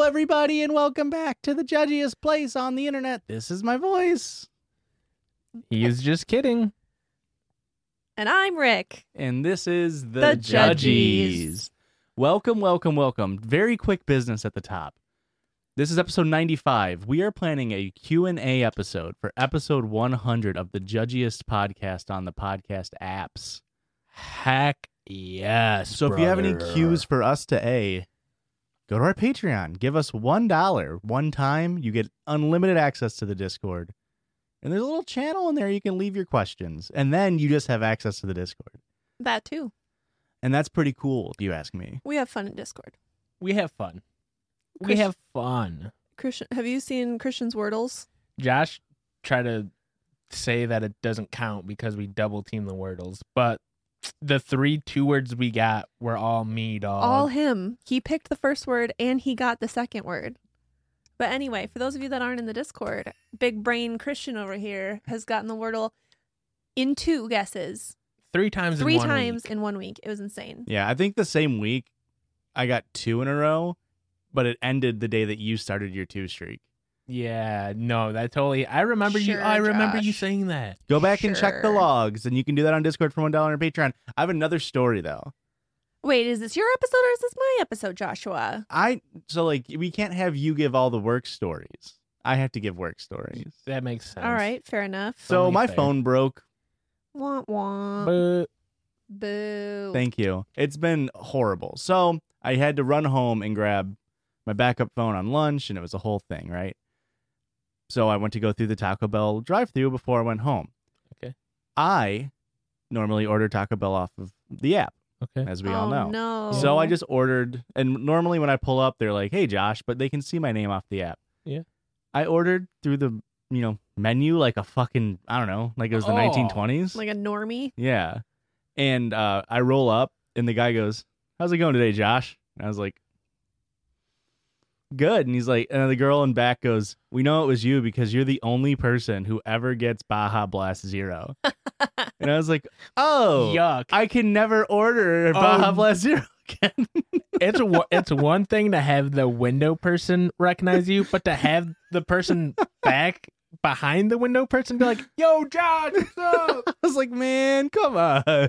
everybody, and welcome back to the judgiest place on the internet. This is my voice. He is just kidding. And I'm Rick. And this is The Judgies. Welcome, welcome, welcome. Very quick business at the top. This is episode 95. We are planning a Q&A episode for episode 100 of the judgiest podcast on the podcast apps. Heck yes. So if you have any cues for us to A, go to our Patreon. Give us $1 one time. You get unlimited access to the Discord. And there's a little channel in there you can leave your questions. And then you just have access to the Discord. That too. And that's pretty cool, if you ask me. We have fun in Discord. We have fun. We have fun. Christian, have you seen Christian's Wordles? Josh tried to say that it doesn't count because we double team the Wordles, but the 3 2-words we got were all me, dog. All him. He picked the first word and he got the second word. But anyway, for those of you that aren't in the Discord, big brain Christian over here has gotten the Wordle in 2 guesses. 3 times Three in 1 times week. in 1 week. It was insane. Yeah, I think the same week I got 2 in a row, but it ended the day that you started your 2 streak. Yeah, no, that totally. I remember you. Sure, I remember you Josh. saying that. Go back and check the Sure. logs, and you can do that on Discord for $1 on Patreon. I have another story, though. Wait, is this your episode or is this my episode, Joshua? We can't have you give all the work stories. I have to give work stories. That makes sense. All right, fair enough. So Only my fair. phone broke. Wah wah. But Boo. Thank you. It's been horrible. So I had to run home and grab my backup phone on lunch, and it was a whole thing, right? So I went to go through the Taco Bell drive-thru before I went home. Okay. I normally order Taco Bell off of the app, okay. as we all know. No. So I just ordered, and normally when I pull up, they're like, "Hey, Josh," but they can see my name off the app. Yeah. I ordered through the, menu like a fucking, I don't know, like it was the Oh. 1920s. like a normie. Yeah. And I roll up, and the guy goes, "How's it going today, Josh?" And I was like, "Good." And he's like, and the girl in back goes, "We know it was you because you're the only person who ever gets Baja Blast Zero." And I was like, "Oh, Yuck. I can never order Baja Blast Zero again." It's one thing to have the window person recognize you, but to have the person back behind the window person be like, "Yo, Josh, what's up?" I was like, "Man, come on,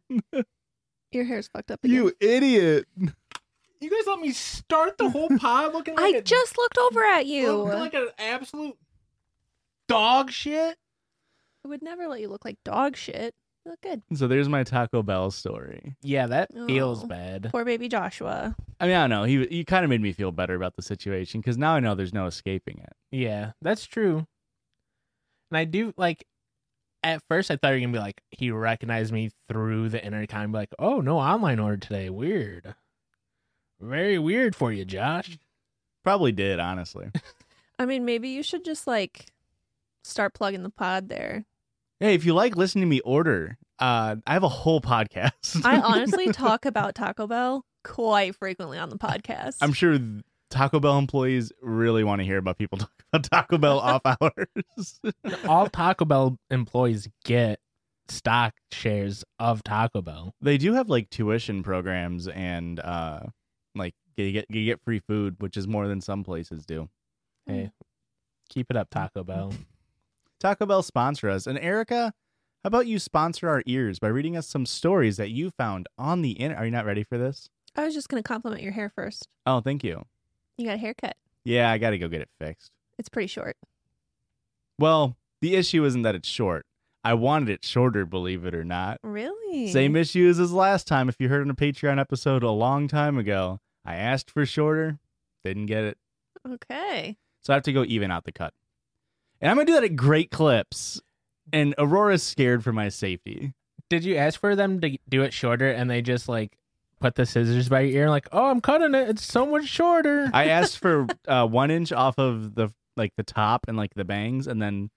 Your hair's fucked up again. you idiot." You guys let me start the whole pod looking like I just looked over at you. looking like an absolute dog shit. I would never let you look like dog shit. You look good. So there's my Taco Bell story. Yeah, that feels Oh. bad. Poor baby Joshua. I mean, I don't know. He kind of made me feel better about the situation because now I know there's no escaping it. Yeah, that's true. And I do like. At first, I thought you were gonna be like, he recognized me through the intercom, be like, "Oh, no online order today. Weird, very weird for you, Josh." Probably did, honestly. I mean, maybe you should just start plugging the pod there. Hey, if you like listening to me order, I have a whole podcast. I honestly talk about Taco Bell quite frequently on the podcast. I'm sure Taco Bell employees really want to hear about people talk about Taco Bell off hours. All Taco Bell employees get stock shares of Taco Bell. They do have like tuition programs and like you get free food, which is more than some places do. Hey, keep it up, Taco Bell. Taco Bell sponsor us. And Erica, how about you sponsor our ears by reading us some stories that you found on the internet? Are you not ready for this? I was just going to compliment your hair first. Oh, thank you. You got a haircut. Yeah, I got to go get it fixed. It's pretty short. Well, the issue isn't that it's short. I wanted it shorter, believe it or not. Really? Same issues as last time. If you heard on a Patreon episode a long time ago, I asked for shorter, didn't get it. Okay. So I have to go even out the cut. And I'm going to do that at great clips. And Aurora's scared for my safety. Did you ask for them to do it shorter and they just like put the scissors by your ear and like, "Oh, I'm cutting it. It's so much shorter." I asked for 1 inch off of the top and like the bangs, and then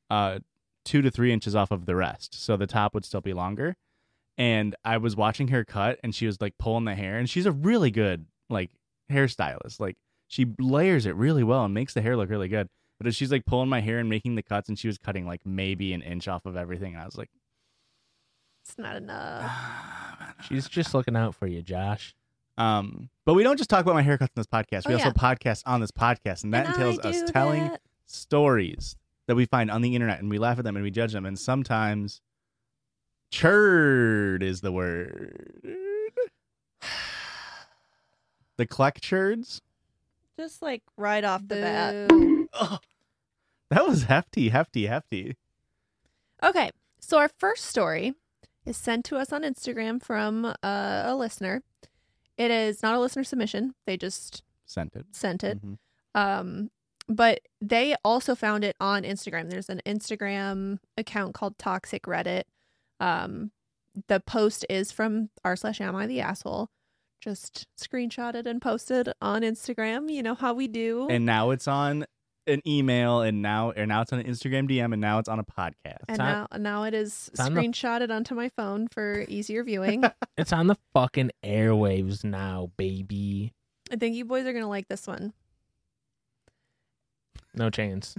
2 to 3 inches off of the rest. So the top would still be longer. And I was watching her cut, and she was like pulling the hair, and she's a really good like hairstylist. Like she layers it really well and makes the hair look really good. But as she's like pulling my hair and making the cuts, and she was cutting like maybe an inch off of everything, and I was like, It's not enough. She's just looking out for you, Josh. But we don't just talk about my haircuts on this podcast. We Oh, also yeah. podcast on this podcast, and that And entails I us do telling that. stories that we find on the internet, and we laugh at them and we judge them, and sometimes churd is the word. The Kleck churds. Just like right off the bat. Boo. Oh, that was hefty. Okay, so our first story is sent to us on Instagram from a listener. It is not a listener submission. They just Sent it. sent it. Mhm. But they also found it on Instagram. There's an Instagram account called Toxic Reddit. The post is from r/am I the asshole. Just screenshotted and posted on Instagram. You know how we do. And now it's on an email, and now it's on an Instagram DM, and now it's on a podcast. And now it is it's on the- screenshotted onto my phone for easier viewing. It's on the fucking airwaves now, baby. I think you boys are going to like this one. No chance.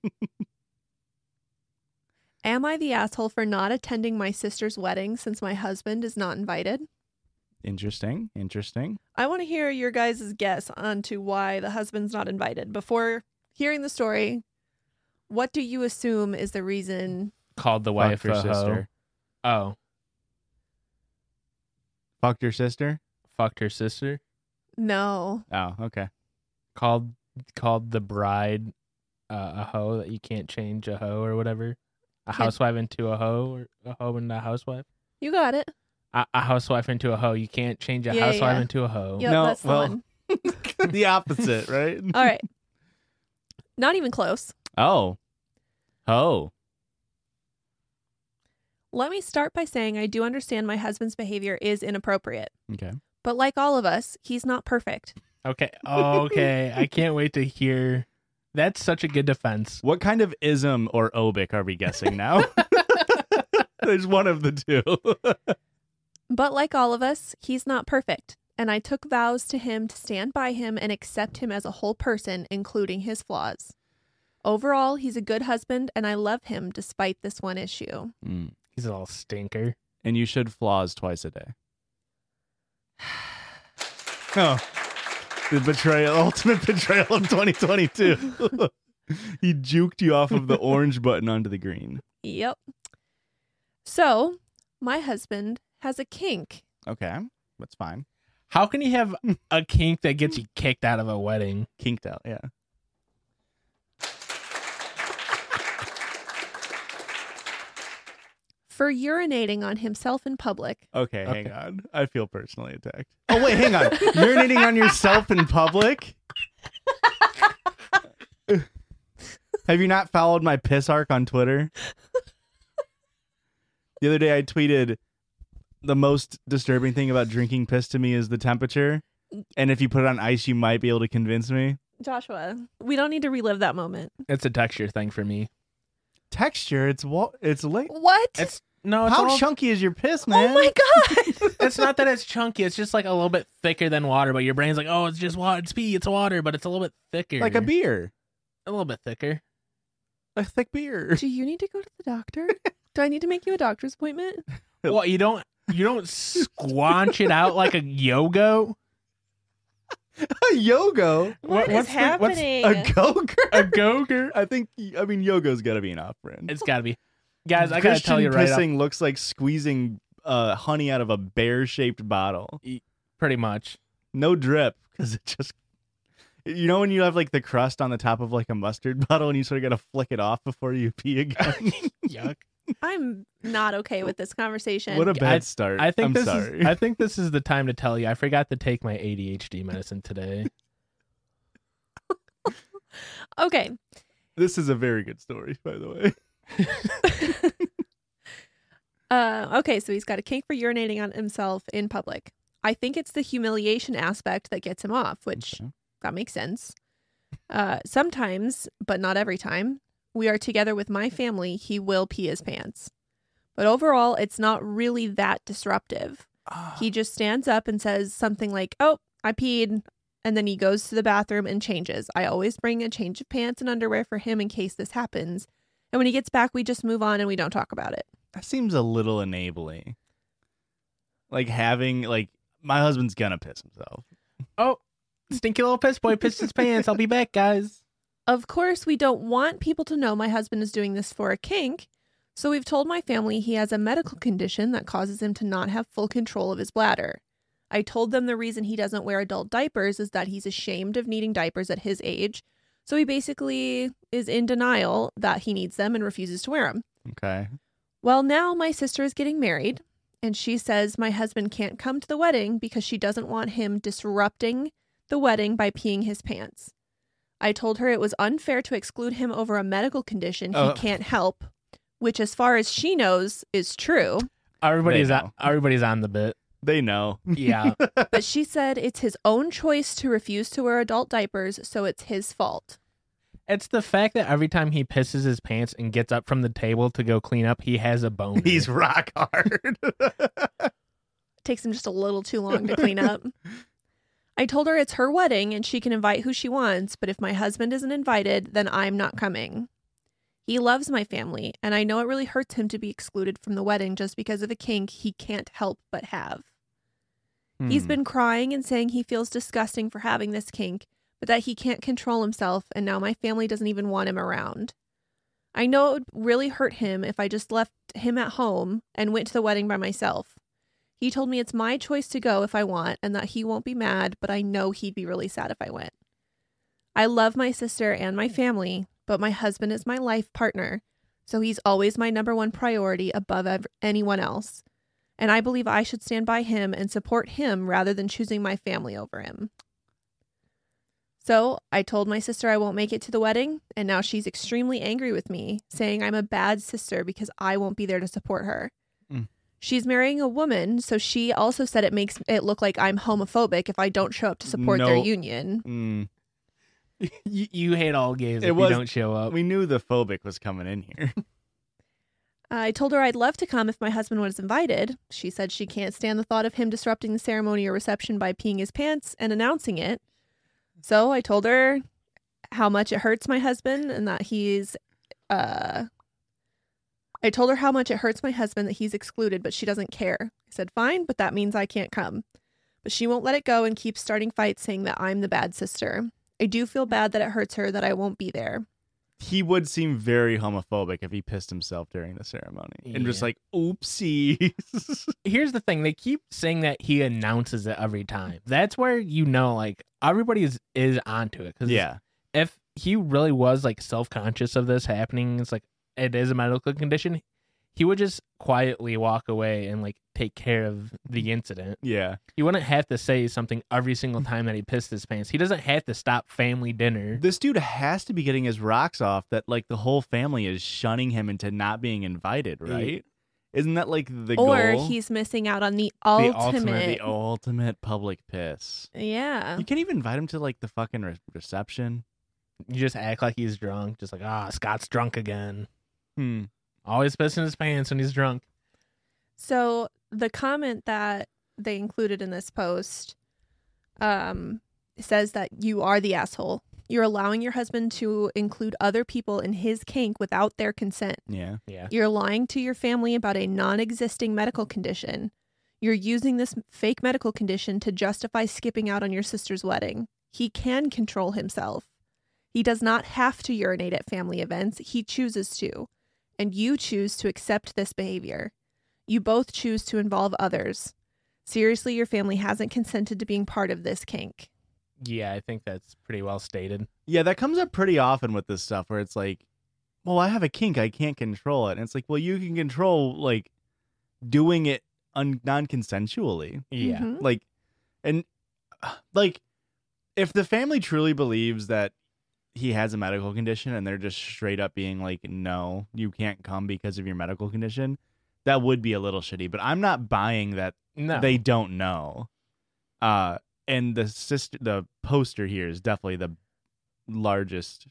Am I the asshole for not attending my sister's wedding since my husband is not invited? Interesting. I want to hear your guys' guess onto why the husband's not invited. Before hearing the story, what do you assume is the reason? Called the wife Fucked your a hoe. sister. Oh, Fucked your sister? fucked her sister. No. Oh, okay. Called the bride a hoe that you can't change a hoe or whatever. A Can't- housewife into a hoe, or a hoe into a housewife. You got it. A housewife into a hoe. You can't change a Yeah, housewife yeah. into a hoe. Yep, No, that's the well- one. The opposite, right? All right. Not even close. Oh. Let me start by saying I do understand my husband's behavior is inappropriate. Okay. But like all of us, he's not perfect. Okay. Okay. I can't wait to hear. That's such a good defense. What kind of ism or obic are we guessing now? There's one of the two. But like all of us, he's not perfect. And I took vows to him to stand by him and accept him as a whole person, including his flaws. Overall, he's a good husband, and I love him despite this one issue. Mm. He's a little stinker. And you should flaws twice a day. Oh. The betrayal, ultimate betrayal of 2022. He juked you off of the orange button onto the green. Yep. So, my husband has a kink. Okay. That's fine. How can you have a kink that gets you kicked out of a wedding? Kinked out, yeah. For urinating on himself in public. Okay, Okay. hang on. I feel personally attacked. Oh, wait, hang on. Urinating on yourself in public? Have you not followed my piss arc on Twitter? The other day I tweeted, the most disturbing thing about drinking piss to me is the temperature. And if you put it on ice, you might be able to convince me. Joshua, we don't need to relive that moment. It's a texture thing for me. Texture, it's like What? It's no. It's how all- chunky is your piss, man? Oh my God. It's not that it's chunky. It's just like a little bit thicker than water. But your brain's like, oh, it's just water. It's pee. It's water, but it's a little bit thicker. Like a beer, A little bit thicker. a thick beer. Do you need to go to the doctor? Do I need to make you a doctor's appointment? What, you don't squanch it out like a yogo? A yogo, What is what's happening? a go-gurt. a go-gurt? I mean, yogo's got to be an off-brand. It's gotta be. Guys, I gotta tell you right pissing looks like squeezing honey out of a bear-shaped bottle. pretty much. No drip, because it just... You know when you have like the crust on the top of like a mustard bottle and you sort of got to flick it off before you pee again? Yuck. I'm not okay with this conversation. What a bad start. I think I'm this sorry. is. I think this is the time to tell you. I forgot to take my ADHD medicine today. Okay. This is a very good story, by the way. Okay, so he's got a kink for urinating on himself in public. I think it's the humiliation aspect that gets him off, which Okay. that makes sense. Sometimes, but not every time, we are together with my family, he will pee his pants. But overall, it's not really that disruptive. He just stands up and says something like, "Oh, I peed," and then he goes to the bathroom and changes. I always bring a change of pants and underwear for him in case this happens. And when he gets back, we just move on and we don't talk about it. That seems a little enabling. Like having like my husband's gonna piss himself. Oh, stinky little piss boy pissed his pants. I'll be back, guys. Of course, we don't want people to know my husband is doing this for a kink, so we've told my family he has a medical condition that causes him to not have full control of his bladder. I told them the reason he doesn't wear adult diapers is that he's ashamed of needing diapers at his age, so he basically is in denial that he needs them and refuses to wear them. Okay. Well, now my sister is getting married, and she says my husband can't come to the wedding because she doesn't want him disrupting the wedding by peeing his pants. I told her it was unfair to exclude him over a medical condition he can't help, which as far as she knows is true. Everybody's know. on the bit. They know. Yeah. But she said it's his own choice to refuse to wear adult diapers, so it's his fault. It's the fact that every time he pisses his pants and gets up from the table to go clean up, he has a boner. He's rock hard. It takes him just a little too long to clean up. I told her it's her wedding and she can invite who she wants, but if my husband isn't invited, then I'm not coming. He loves my family, and I know it really hurts him to be excluded from the wedding just because of a kink he can't help but have. He's been crying and saying he feels disgusting for having this kink, but that he can't control himself, and now my family doesn't even want him around. I know it would really hurt him if I just left him at home and went to the wedding by myself. He told me it's my choice to go if I want and that he won't be mad, but I know he'd be really sad if I went. I love my sister and my family, but my husband is my life partner, so he's always my number one priority above anyone else. And I believe I should stand by him and support him rather than choosing my family over him. So I told my sister I won't make it to the wedding, and now she's extremely angry with me, saying I'm a bad sister because I won't be there to support her. She's marrying a woman, so she also said it makes it look like I'm homophobic if I don't show up to support their union. You hate all gays if you don't show up. We knew the phobic was coming in here. I told her I'd love to come if my husband was invited. She said she can't stand the thought of him disrupting the ceremony or reception by peeing his pants and announcing it. So I told her how much it hurts my husband and that he's excluded, but she doesn't care. I said, fine, but that means I can't come. But she won't let it go and keeps starting fights saying that I'm the bad sister. I do feel bad that it hurts her that I won't be there. He would seem very homophobic if he pissed himself during the ceremony. And just like, oopsie. Here's the thing. They keep saying that he announces it every time. That's where you know, like, everybody is onto it. 'Cause yeah. if he really was, like, self-conscious of this happening, it's like, it is a medical condition, he would just quietly walk away and, like, take care of the incident. Yeah. He wouldn't have to say something every single time that he pissed his pants. He doesn't have to stop family dinner. This dude has to be getting his rocks off that, like, the whole family is shunning him into not being invited, right? Isn't that, like, the goal? Or he's missing out on the ultimate public piss. Yeah. You can't even invite him to, like, the fucking reception. You just act like he's drunk. Just like, Scott's drunk again. Always pissing his pants when he's drunk. So the comment that they included in this post says that you are the asshole. You're allowing your husband to include other people in his kink without their consent. Yeah. You're lying to your family about a non-existing medical condition. You're using this fake medical condition to justify skipping out on your sister's wedding. He can control himself. He does not have to urinate at family events. He chooses to. And you choose to accept this behavior. You both choose to involve others. Seriously, your family hasn't consented to being part of this kink. Yeah, I think that's pretty well stated. Yeah, that comes up pretty often with this stuff where it's like, well, I have a kink, I can't control it. And it's like, well, you can control, like, doing it non-consensually. Yeah. Mm-hmm. Like, and, like, if the family truly believes that he has a medical condition and they're just straight up being like, no, you can't come because of your medical condition, that would be a little shitty. But I'm not buying that they don't know. And the poster here is definitely the largest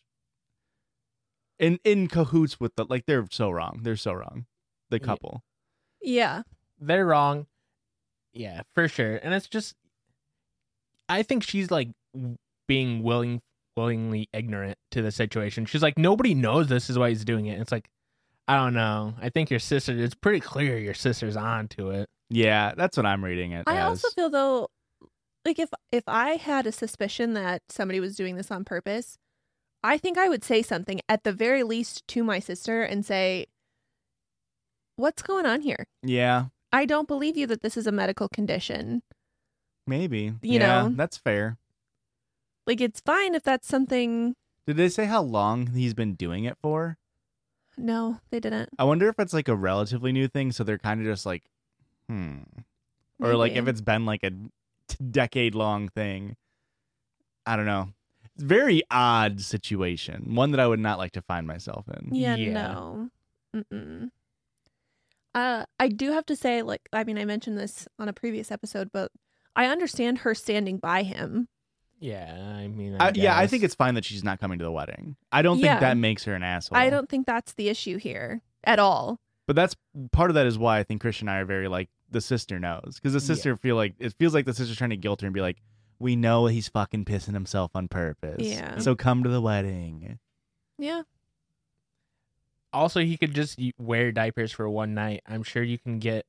in cahoots with like, they're so wrong. They're so wrong. The couple. Yeah. They're wrong. Yeah, for sure. And it's just, I think she's like being willingly ignorant to the situation. She's like, nobody knows this is why he's doing it. And it's like, I don't know. I think your sister, it's pretty clear your sister's on to it. Yeah, that's what I'm reading it I as. also feel though, like if I had a suspicion that somebody was doing this on purpose, I think I would say something at the very least to my sister and say, "What's going on here? Yeah, I don't believe you that this is a medical condition. maybe. You yeah, know. that's fair. Like it's fine if that's something." Did they say how long he's been doing it for? No, they didn't. I wonder if it's like a relatively new thing, so they're kind of just like, or like if Maybe. it's been like a decade-long thing. I don't know. It's a very odd situation. One that I would not like to find myself in. Yeah, Yeah. no. Mm-mm. I do have to say, like, I mean, I mentioned this on a previous episode, but I understand her standing by him. Yeah, I mean, Yeah, I guess. think it's fine that she's not coming to the wedding. I don't Yeah. think that makes her an asshole. I don't think that's the issue here at all. But that's part of that is why I think Christian and I are very like the sister knows, because the sister feels like the sister's trying to guilt her and be like, we know he's fucking pissing himself on purpose. Yeah. So come to the wedding. Yeah. Also, he could just wear diapers for one night. I'm sure you can get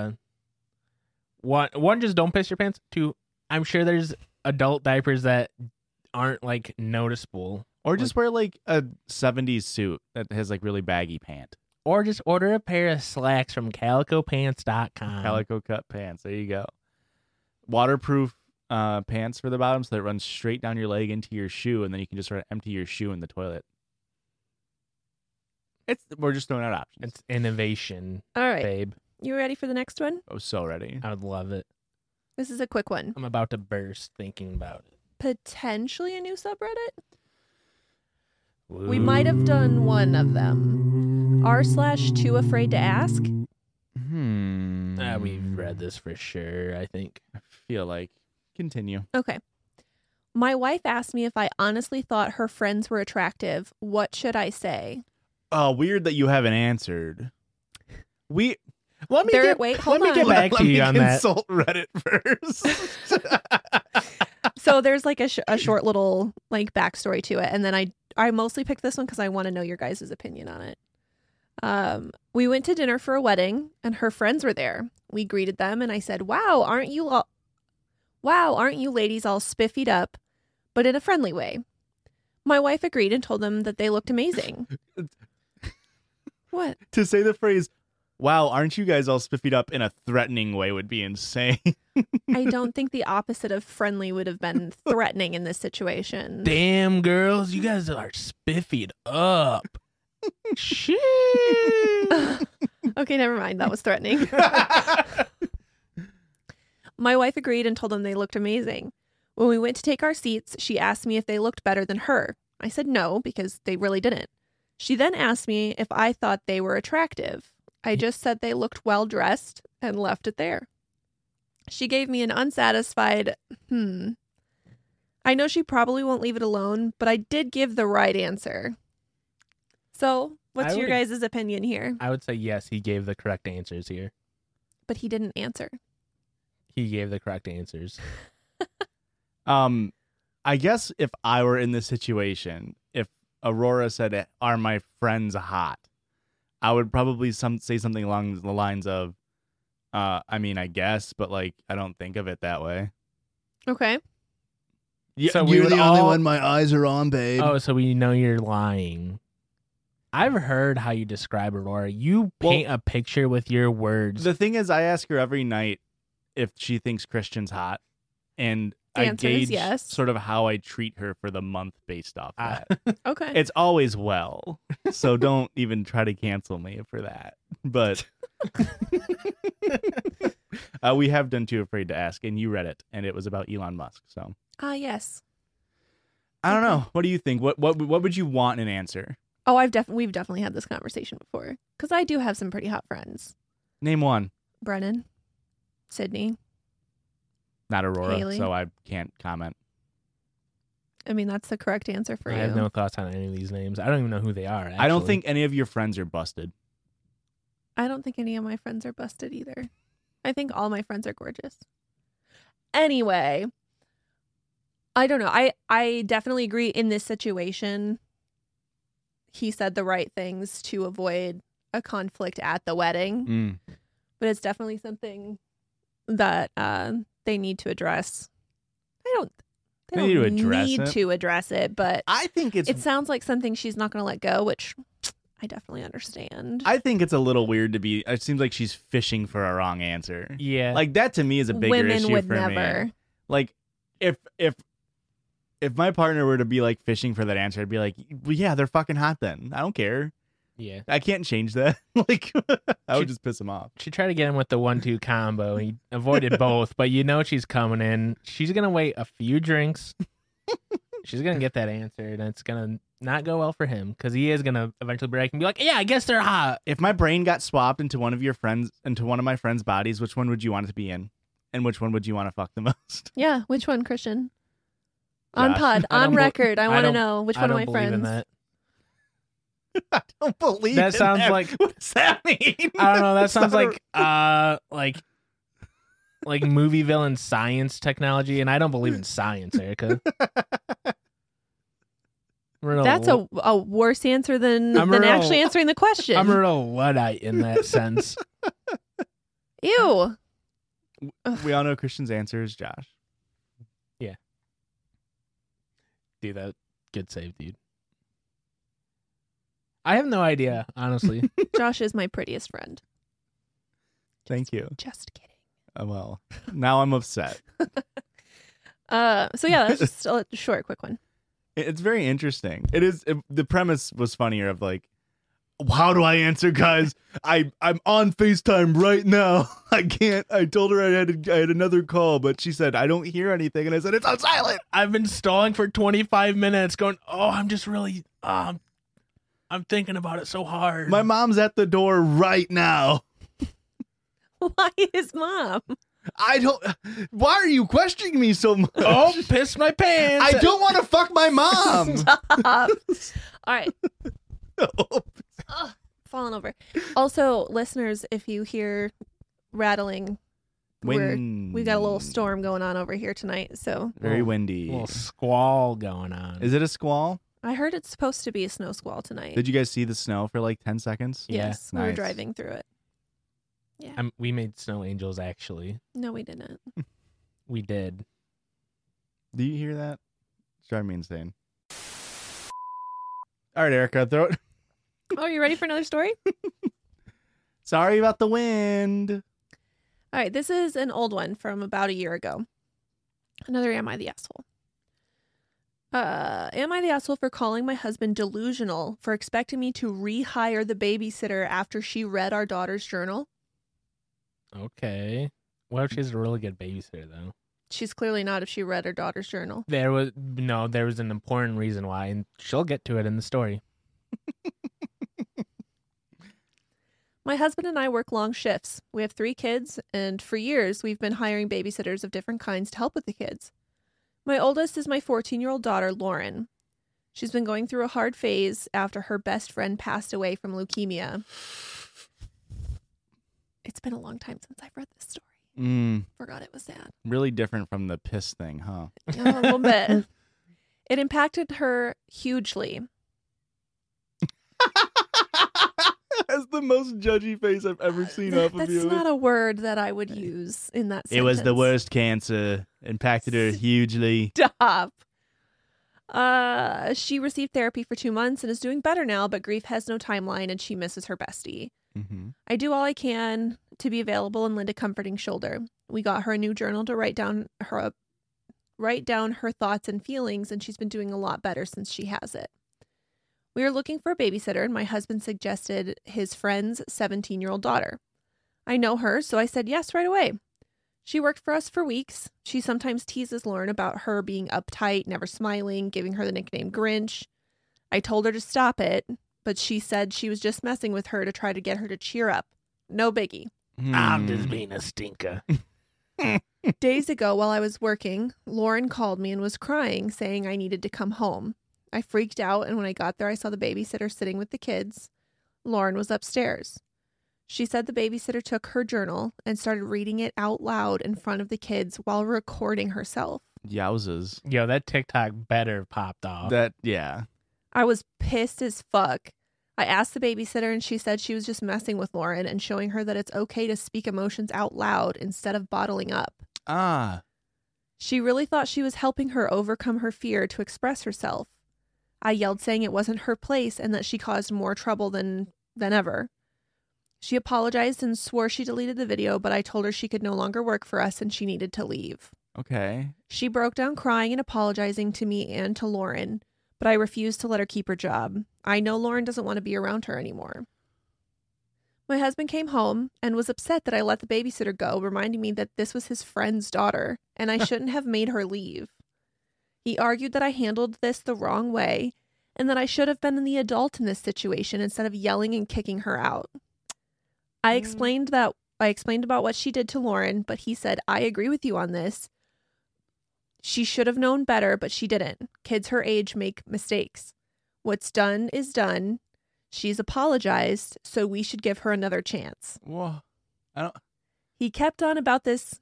one. Just don't piss your pants. Two, I'm sure there's adult diapers that aren't like noticeable. Or just wear like a 70s suit that has like really baggy pant. Or just order a pair of slacks from calicopants.com. Calico cut pants. There you go. Waterproof pants for the bottom so that it runs straight down your leg into your shoe, and then you can just sort of empty your shoe in the toilet. We're just throwing out options. It's innovation, All right. babe. You ready for the next one? Oh, so ready. I would love it. This is a quick one. I'm about to burst thinking about it. Potentially a new subreddit? We might have done one of them. r/too afraid to ask. We've read this for sure, I think. I feel like. Continue. Okay. My wife asked me if I honestly thought her friends were attractive. What should I say? Oh, weird that you haven't answered. Wait, Hold let me on. get back Let to me you on that. consult Reddit first. So there's like a short little like backstory to it, and then I mostly picked this one because I want to know your guys' opinion on it. We went to dinner for a wedding, and her friends were there. We greeted them, and I said, "Wow, aren't you ladies all spiffied up, but in a friendly way?" My wife agreed and told them that they looked amazing. What? To say the phrase, wow, aren't you guys all spiffied up in a threatening way would be insane. I don't think the opposite of friendly would have been threatening in this situation. Damn, girls, you guys are spiffied up. Shit. Okay, never mind. That was threatening. My wife agreed and told them they looked amazing. When we went to take our seats, she asked me if they looked better than her. I said no, because they really didn't. She then asked me if I thought they were attractive. I just said they looked well dressed and left it there. She gave me an unsatisfied, I know she probably won't leave it alone, but I did give the right answer. So, what's I your would- guys' opinion here? I would say yes, he gave the correct answers here. But he didn't answer. He gave the correct answers. I guess if I were in this situation, if Aurora said, "Are my friends hot?" I would probably say something along the lines of, I mean, I guess, but like, I don't think of it that way. Okay. Yeah, So we you're would the only all- one my eyes are on, babe. Oh, so we know you're lying. I've heard how you describe Aurora. You paint a picture with your words. The thing is, I ask her every night if she thinks Christian's hot, and The I answer is gauge yes. sort of how I treat her for the month based off Ah. that. Okay. It's always well, so don't even try to cancel me for that. But we have done Too Afraid to Ask, and you read it, and it was about Elon Musk. So Yes. I don't Okay. know. What do you think? What would you want in an answer? Oh, we've definitely had this conversation before. Because I do have some pretty hot friends. Name one. Brennan, Sydney. Not Aurora, Haley. so I can't comment. I mean, that's the correct answer for I you. have no thoughts on any of these names. I don't even know who they are. I don't actually. think any of your friends are busted. I don't think any of my friends are busted either. I think all my friends are gorgeous. Anyway, I don't know. I definitely agree in this situation. He said the right things to avoid a conflict at the wedding, Mm. but it's definitely something that they need to address. They They don't need to address need it. to address it, but I think it sounds like something she's not going to let go, which I definitely understand. I think it's a little weird to be. It seems like she's fishing for a wrong answer. Yeah. Like that to me is a bigger Women issue would for never. me. Like if my partner were to be like fishing for that answer, I'd be like, well, yeah, they're fucking hot. Then I don't care. yeah. I can't change that. Like I She- would just piss him off. She tried to get him with the 1-2 combo. He avoided both, but you know she's coming in. She's gonna wait a few drinks. She's gonna get that answered, and it's gonna not go well for him because he is gonna eventually break and be like, "Yeah, I guess they're hot." If my brain got swapped into one of my friends' bodies, which one would you want it to be in? And which one would you want to fuck the most? Yeah, which one, Christian? On Josh. pod, I don't on bel- record, I I want to don't- know which I one of don't my believe in friends. that. I don't believe That in sounds that. like- What does that mean? I don't know. That It's sounds not like movie villain science technology, and I don't believe in science, Erica. That's a worse answer than I'm a real- actually answering the question. I'm a real Luddite in that sense. Ew. We all know Christian's answer is Josh. Dude, that good save, dude. I have no idea, honestly. Josh is my prettiest friend. Thank you. Just kidding. Well, now I'm upset. So yeah, that's just a short, quick one. It's very interesting. It is. The premise was funnier of like, how do I answer, guys? I'm on FaceTime right now. I can't. I told her I had another call, but she said I don't hear anything, and I said it's on silent. I've been stalling for 25 minutes going, oh, I'm just really, I'm thinking about it so hard. My mom's at the door right now. Why is mom? I don't. Why are you questioning me so much? Oh, pissed my pants. I don't want to fuck my mom. Stop. All right. Ugh, falling over. Also, listeners, if you hear rattling, we got a little storm going on over here tonight. So Very A windy. little squall going on. Is it a squall? I heard it's supposed to be a snow squall tonight. Did you guys see the snow for like 10 seconds? Yeah. Yes, we were Nice. driving through it. Yeah. We made snow angels, actually. No, we didn't. We did. Do you hear that? It's driving me insane. All right, Erica, throw it. Oh, you ready for another story? Sorry about the wind. All right, this is an old one from about a year ago. Another Am I the Asshole? Am I the asshole for calling my husband delusional for expecting me to rehire the babysitter after she read our daughter's journal? Okay. What if she's a really good babysitter, though? She's clearly not if she read her daughter's journal. There was an important reason why, and she'll get to it in the story. My husband and I work long shifts. We have 3 kids, and for years we've been hiring babysitters of different kinds to help with the kids. My oldest is my 14-year-old daughter, Lauren. She's been going through a hard phase after her best friend passed away from leukemia. It's been a long time since I've read this story. Forgot it was sad. Really different from the piss thing, huh? Yeah, a little bit. It impacted her hugely. That's the most judgy face I've ever seen off of That's you. not a word that I would use in that sentence. It was the worst cancer. Impacted her hugely. Stop. She received therapy for 2 months and is doing better now, but grief has no timeline and she misses her bestie. Mm-hmm. I do all I can to be available and lend a comforting shoulder. We got her a new journal to write down her thoughts and feelings, and she's been doing a lot better since she has it. We were looking for a babysitter, and my husband suggested his friend's 17-year-old daughter. I know her, so I said yes right away. She worked for us for weeks. She sometimes teases Lauren about her being uptight, never smiling, giving her the nickname Grinch. I told her to stop it, but she said she was just messing with her to try to get her to cheer up. No biggie. I'm just being a stinker. Days ago, while I was working, Lauren called me and was crying, saying I needed to come home. I freaked out, and when I got there, I saw the babysitter sitting with the kids. Lauren was upstairs. She said the babysitter took her journal and started reading it out loud in front of the kids while recording herself. Yowzas. Yo, that TikTok better popped off. Yeah. I was pissed as fuck. I asked the babysitter and she said she was just messing with Lauren and showing her that it's okay to speak emotions out loud instead of bottling up. Ah. She really thought she was helping her overcome her fear to express herself. I yelled saying it wasn't her place and that she caused more trouble than ever. She apologized and swore she deleted the video, but I told her she could no longer work for us and she needed to leave. Okay. She broke down crying and apologizing to me and to Lauren, but I refused to let her keep her job. I know Lauren doesn't want to be around her anymore. My husband came home and was upset that I let the babysitter go, reminding me that this was his friend's daughter and I shouldn't have made her leave. He argued that I handled this the wrong way and that I should have been the adult in this situation instead of yelling and kicking her out. I explained about what she did to Lauren, but he said, I agree with you on this. She should have known better, but she didn't. Kids her age make mistakes. What's done is done. She's apologized, so we should give her another chance. Whoa. He kept on about this.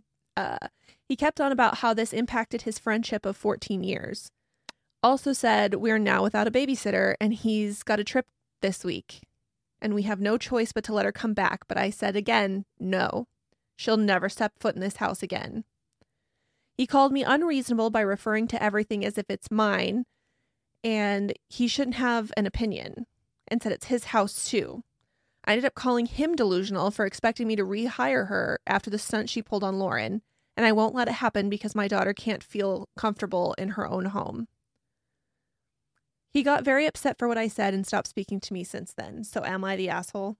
He kept on about how this impacted his friendship of 14 years. Also said we're now without a babysitter, and he's got a trip this week, and we have no choice but to let her come back. But I said again, no, she'll never step foot in this house again. He called me unreasonable by referring to everything as if it's mine, and he shouldn't have an opinion, and said it's his house too. I ended up calling him delusional for expecting me to rehire her after the stunt she pulled on Lauren, and I won't let it happen because my daughter can't feel comfortable in her own home. He got very upset for what I said and stopped speaking to me since then. So am I the asshole?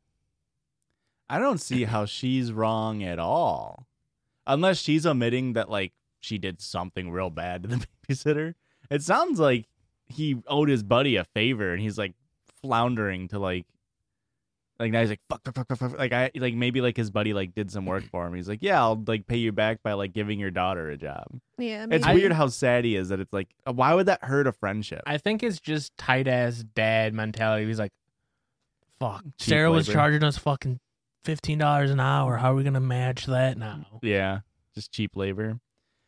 I don't see how she's wrong at all. Unless she's omitting that, like, she did something real bad to the babysitter. It sounds like he owed his buddy a favor and he's, like, floundering to, like now he's like, fuck. Like, maybe, like, his buddy, like, did some work for him. He's like, yeah, I'll, like, pay you back by, like, giving your daughter a job. Yeah, It's weird how sad he is that it's like, why would that hurt a friendship? I think it's just tight ass dad mentality. He's like, fuck, Cheap Sarah was labor. charging us fucking $15 an hour. How are we gonna match that now? Yeah, just cheap labor.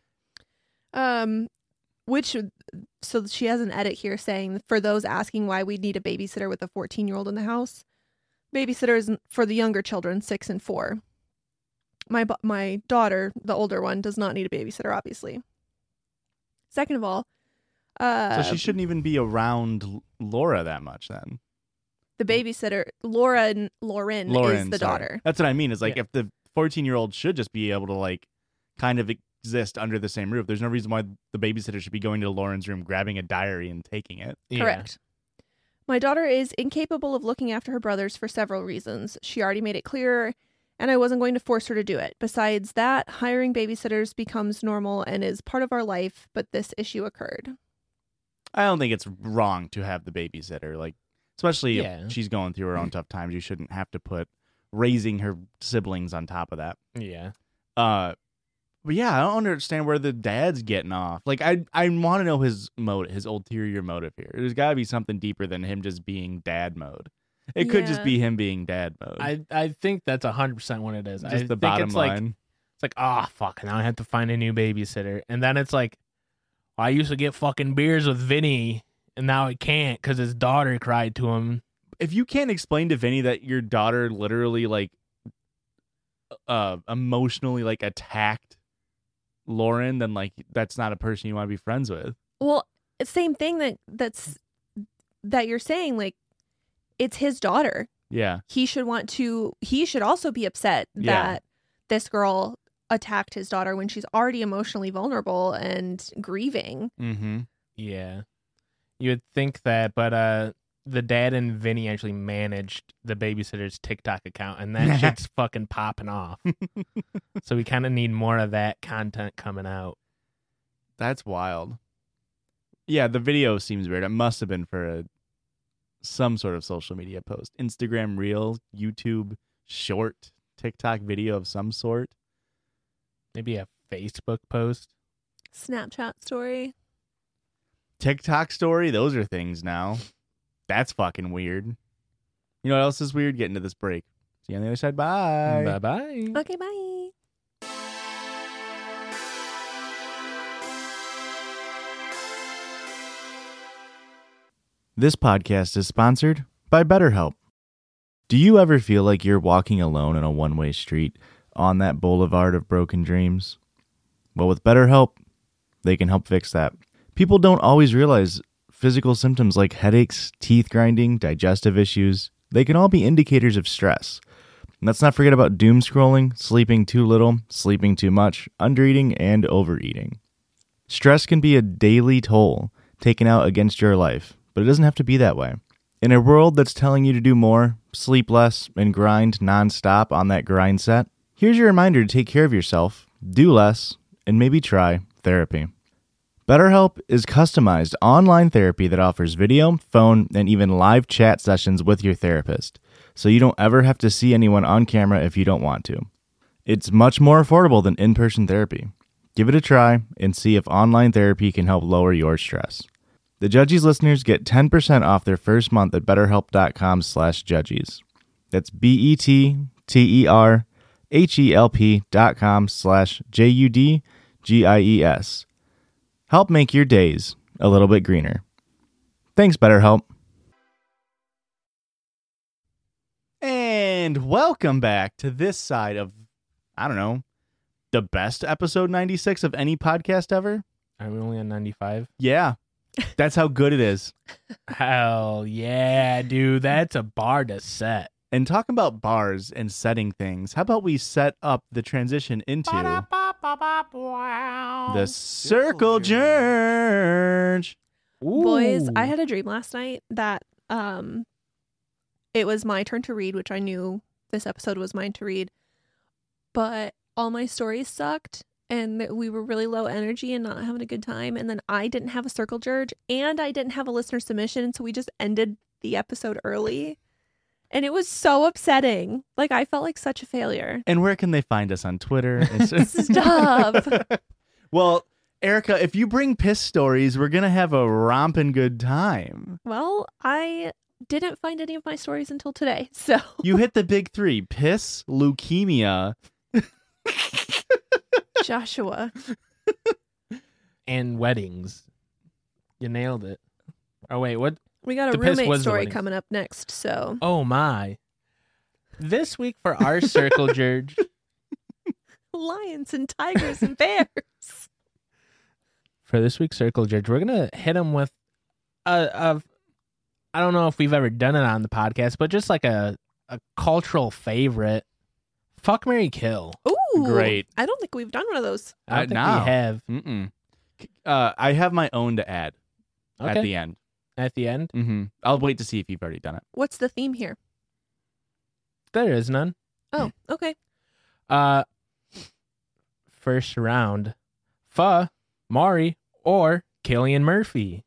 So she has an edit here saying, for those asking why we need a babysitter with a 14-year-old in the house, babysitter is for the younger children, 6 and 4. My daughter, the older one, does not need a babysitter, obviously. Second of all, So she shouldn't even be around Laura that much then. the babysitter, Lauren is the sorry. daughter. That's what I mean. Is like Yeah. if the 14-year-old should just be able to like kind of exist under the same roof. There's no reason why the babysitter should be going to Lauren's room, grabbing a diary and taking it. Yeah. Correct. My daughter is incapable of looking after her brothers for several reasons. She already made it clear, and I wasn't going to force her to do it. Besides that, hiring babysitters becomes normal and is part of our life, but this issue occurred. I don't think it's wrong to have the babysitter, like especially Yeah. if she's going through her own tough times. You shouldn't have to put raising her siblings on top of that. Yeah. But yeah, I don't understand where the dad's getting off. Like, I want to know his motive, his ulterior motive here. There's got to be something deeper than him just being dad mode. It could just Yeah. be him being dad mode. I think that's 100% what it is. just I the think bottom it's line. Like, it's like, oh, fuck, now I have to find a new babysitter. And then it's like, I used to get fucking beers with Vinny, and now I can't because his daughter cried to him. If you can't explain to Vinny that your daughter literally like emotionally like attacked Lauren, then like that's not a person you want to be friends with. Well, same thing that you're saying, like, it's his daughter. Yeah. He should also be upset Yeah. that this girl attacked his daughter when she's already emotionally vulnerable and grieving. Mm-hmm. Yeah. You would think that, but the dad and Vinny actually managed the babysitter's TikTok account, and that shit's fucking popping off. So we kind of need more of that content coming out. That's wild. Yeah, the video seems weird. It must have been for some sort of social media post. Instagram Reel, YouTube short, TikTok video of some sort. Maybe a Facebook post. Snapchat story. TikTok story, those are things now. That's fucking weird. You know what else is weird? Getting to this break. See you on the other side. Bye. Bye-bye. Okay, bye. This podcast is sponsored by BetterHelp. Do you ever feel like you're walking alone in a one-way street on that boulevard of broken dreams? Well, with BetterHelp, they can help fix that. People don't always realize physical symptoms like headaches, teeth grinding, digestive issues, they can all be indicators of stress. Let's not forget about doom scrolling, sleeping too little, sleeping too much, undereating, and overeating. Stress can be a daily toll taken out against your life, but it doesn't have to be that way. In a world that's telling you to do more, sleep less, and grind nonstop on that grind set, here's your reminder to take care of yourself, do less, and maybe try therapy. BetterHelp is customized online therapy that offers video, phone, and even live chat sessions with your therapist, so you don't ever have to see anyone on camera if you don't want to. It's much more affordable than in-person therapy. Give it a try and see if online therapy can help lower your stress. The Judgies listeners get 10% off their first month at betterhelp.com/judgies. That's BetterHelp.com/JUDGIES. Help make your days a little bit greener. Thanks, BetterHelp. And welcome back to this side of, I don't know, the best episode 96 of any podcast ever. Are we only on 95? Yeah, that's how good it is. Hell yeah, dude. That's a bar to set. And talking about bars and setting things, how about we set up the transition into the Circle Jerk? Boys, I had a dream last night that it was my turn to read, which I knew this episode was mine to read, but all my stories sucked and that we were really low energy and not having a good time, and then I didn't have a Circle Jerk and I didn't have a listener submission, so we just ended the episode early. And it was so upsetting. Like, I felt like such a failure. And where can they find us on Twitter? Stop. Well, Erica, if you bring piss stories, we're going to have a romping good time. Well, I didn't find any of my stories until today, so. You hit the big three: piss, leukemia, Joshua. And weddings. You nailed it. Oh, wait, what? We got a The piss roommate was the story wedding. coming up next, so. Oh, my. This week for our Circle Jerk, Lions and tigers and bears. for this week's Circle Jerk, we're going to hit them with I don't know if we've ever done it on the podcast, but just like a cultural favorite. Fuck, marry, kill. Ooh. Great. I don't think we've done one of those. I don't think no. we have. Mm-mm. I have my own to add Okay. at the end. At the end, Mm-hmm. I'll wait to see if you've already done it. What's the theme here? there is none. Oh, okay. First round, Mari, or Cillian Murphy.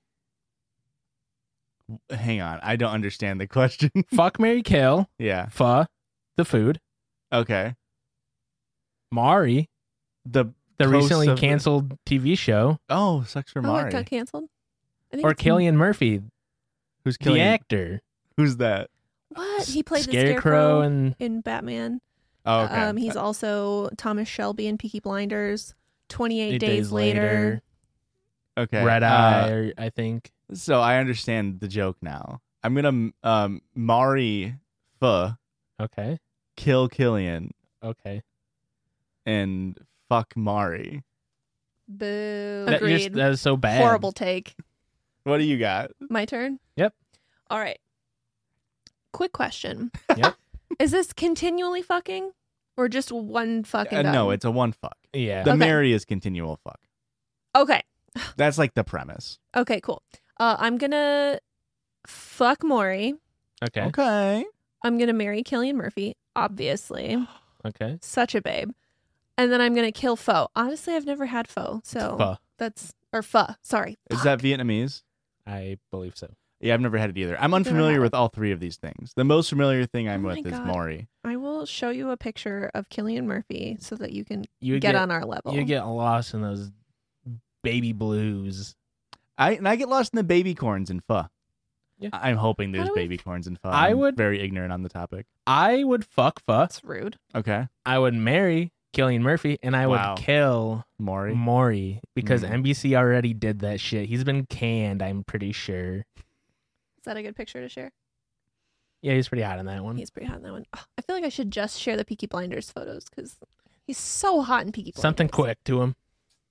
Hang on. I don't understand the question. Fuck, marry, kill. Yeah. The food. Okay. Mari, The the host recently of the- canceled TV show. Oh, Sucks for Oh, Mari. it got canceled? I think Or it's- Cillian Murphy, Who's the killing? actor. Who's that? What? He played the Scarecrow Scarecrow and in Batman. Oh, okay. He's also Thomas Shelby in Peaky Blinders. 28 8 Days Later. okay. Red Eye, I think. So I understand the joke now. I'm gonna Mari Pho, Okay. kill Killian, Okay. and fuck Mari. Boo. That, Agreed. that is so bad. Horrible take. What do you got? My turn? Yep. All right. Quick question. Yep. Is this continually fucking or just one fucking No, done? it's a one fuck. Yeah. The Okay. Mary is continual fuck. Okay. That's like the premise. Okay, cool. I'm going to fuck Maury. Okay. Okay. I'm going to marry Cillian Murphy, obviously. Okay. Such a babe. And then I'm going to kill Pho. Honestly, I've never had Pho. So Pho. that's, or Pho, sorry. Is that Vietnamese? I believe so. Yeah, I've never had it either. I'm unfamiliar with all three of these things. The most familiar thing I'm Oh with my is God. Maury. I will show you a picture of Cillian Murphy so that you can You get on our level. You get lost in those baby blues. I get lost in the baby corns and pho. Yeah. I'm hoping there's do we- baby corns and pho. I I'm would- very ignorant on the topic. I would fuck Pho. That's rude. Okay. I would marry Cillian Murphy, and I would Wow. kill Maury. Maury because Mm. NBC already did that shit. He's been canned, I'm pretty sure. Is that a good picture to share? Yeah, he's pretty hot in that one. He's pretty hot in that one. Oh, I feel like I should just share the Peaky Blinders photos because he's so hot in Peaky Blinders. Something quick to him.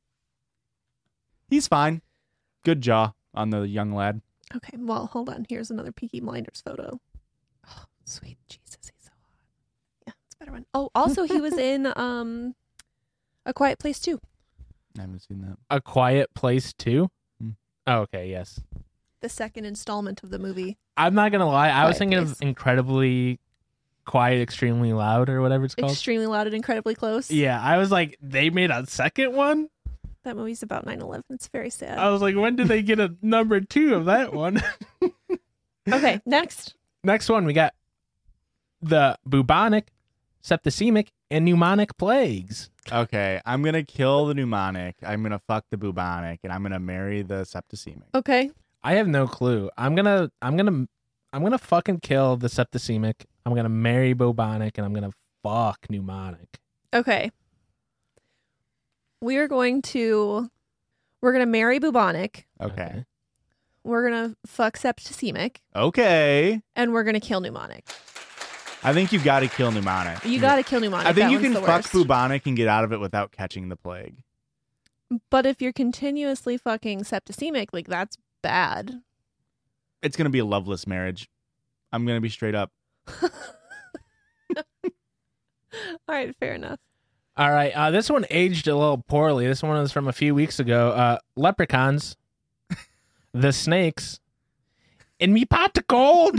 He's fine. Good jaw on the young lad. Okay, well, hold on. Here's another Peaky Blinders photo. Oh, sweet Jesus, he's so hot. Yeah, it's a better one. Oh, also he was in A Quiet Place too. I haven't seen that. A Quiet Place too? Hmm. Oh, okay, yes. The second installment of the movie. I'm not going to lie. I was Quiet thinking Place. of Incredibly Quiet, Extremely Loud or whatever it's called. Extremely Loud and Incredibly Close. Yeah, I was like, they made a second one? That movie's about 9/11. It's very sad. I was like, when did they get a number 2 of that one? Okay, next. Next one, we got the bubonic, septicemic, and pneumonic plagues. Okay, I'm gonna kill the pneumonic. I'm gonna fuck the bubonic, and I'm gonna marry the septicemic. Okay. I have no clue. I'm gonna fucking kill the septicemic. I'm gonna marry bubonic, and I'm gonna fuck pneumonic. Okay. We're going to marry bubonic. Okay. We're going to fuck septicemic. Okay. And we're going to kill pneumonic. I think you've got to kill pneumonic. You got to kill pneumonic. I think That you one's can the fuck worst. bubonic and get out of it without catching the plague. But if you're continuously fucking septicemic, like that's bad. It's gonna be a loveless marriage. I'm gonna be straight up. All right, fair enough. All right, this one aged a little poorly. This one was from a few weeks ago. Leprechauns, the snakes, and me pot of gold.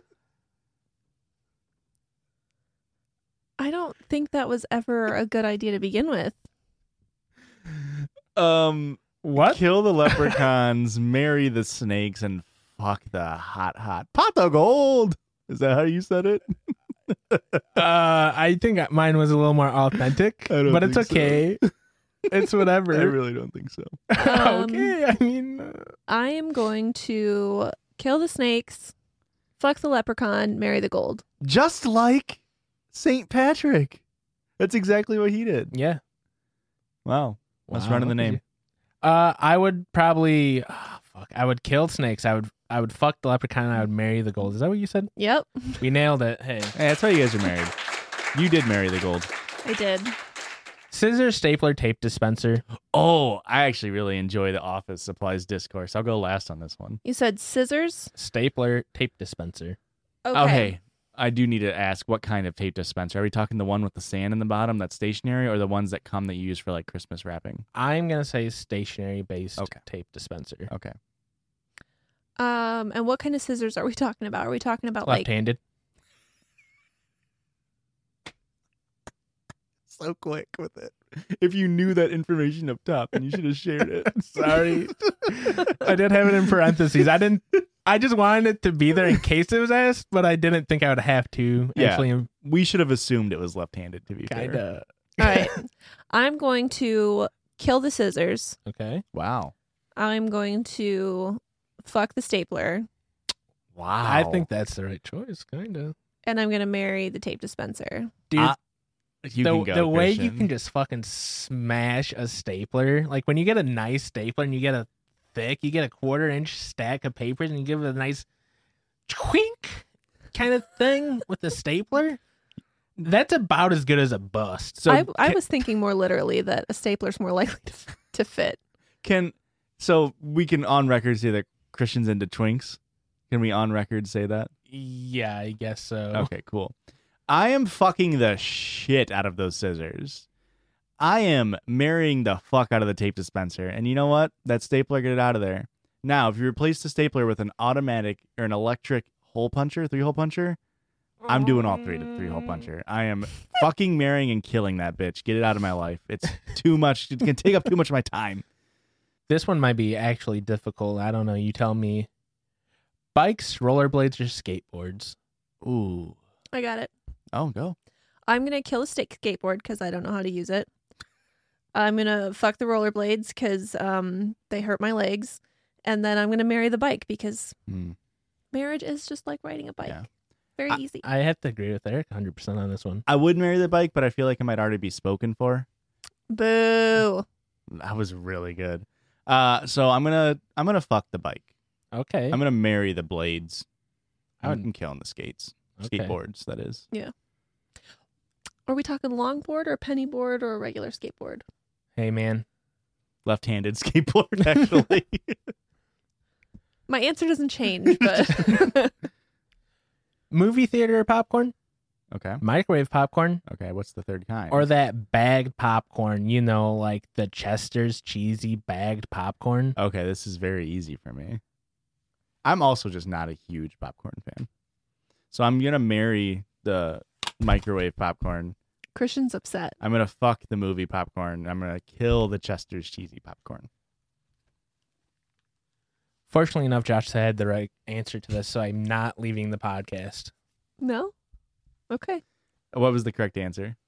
I don't think that was ever a good idea to begin with. What? Kill the leprechauns, marry the snakes, and fuck the hot pot of gold. Is that how you said it? I think mine was a little more authentic, I don't but it's think so. okay. It's whatever. I really don't think so. Okay, I mean, I am going to kill the snakes, fuck the leprechaun, marry the gold. Just like St. Patrick. That's exactly what he did. yeah. Wow. Must Wow, run in the look at name. you. I would probably I would kill snakes. I would fuck the leprechaun and I would marry the gold. Is that what you said? Yep, We nailed it. Hey. Hey, that's why you guys are married. You did marry the gold. I did. Scissor, stapler, tape dispenser. Oh, I actually really enjoy the office supplies discourse. I'll go last on this one. You said scissors. Stapler, tape dispenser. Okay. Oh, hey, I do need to ask what kind of tape dispenser. Are we talking the one with the sand in the bottom that's stationary or the ones that come that you use for like Christmas wrapping? I'm gonna say stationary based Okay. tape dispenser. Okay. And what kind of scissors are we talking about? Are we talking about like Left-handed. So quick with it. If you knew that information up top, then you should have shared it. Sorry. I did have it in parentheses. I just wanted it to be there in case it was asked, but I didn't think I would have to. Yeah. Actually, We should have assumed it was left-handed, to be fair. kinda. All right. I'm going to kill the scissors. Okay. Wow. I'm going to fuck the stapler, Wow. I think that's the right choice. Kinda. and I'm going to marry the tape dispenser. Dude, you the can go, the way you Christian. can just fucking smash a stapler, like when you get a nice stapler and you get a 1/4-inch stack of papers and you give it a nice twink kind of thing with the stapler, that's about as good as a bust. So I was thinking more literally that a stapler's more likely to fit. So we can on record say that Christian's into twinks. Can we on record say that? yeah, I guess so. Okay, cool. I am fucking the shit out of those scissors. I am marrying the fuck out of the tape dispenser. And you know what? That stapler, get it out of there. Now, if you replace the stapler with an automatic or an electric hole puncher, 3-hole puncher, I'm doing all 3-hole puncher. I am fucking marrying and killing that bitch. Get it out of my life. It's too much. It can take up too much of my time. This one might be actually difficult. I don't know. You tell me. Bikes, rollerblades, or skateboards? Ooh. I got it. Oh, go. I'm going to kill a skateboard because I don't know how to use it. I'm going to fuck the rollerblades because they hurt my legs. And then I'm going to marry the bike because marriage is just like riding a bike. Yeah. Very easy. I have to agree with Eric 100% on this one. I would marry the bike, but I feel like it might already be spoken for. Boo. That was really good. So I'm gonna fuck the bike. Okay. I'm gonna marry the blades. I would- I'm killing the skates. Okay. Skateboards, that is. Are we talking longboard or pennyboard or a regular skateboard? Hey, man. Left-handed skateboard, actually. My answer doesn't change, but Movie theater popcorn, Okay. microwave popcorn, Okay, what's the third kind? or that bagged popcorn, like the Chester's cheesy bagged popcorn. Okay, this is very easy for me. I'm also just not a huge popcorn fan. So I'm going to marry the microwave popcorn. Christian's upset. I'm going to fuck the movie popcorn. I'm going to kill the Chester's cheesy popcorn. Fortunately enough, Josh had the right answer to this, so I'm not leaving the podcast. No? Okay. What was the correct answer?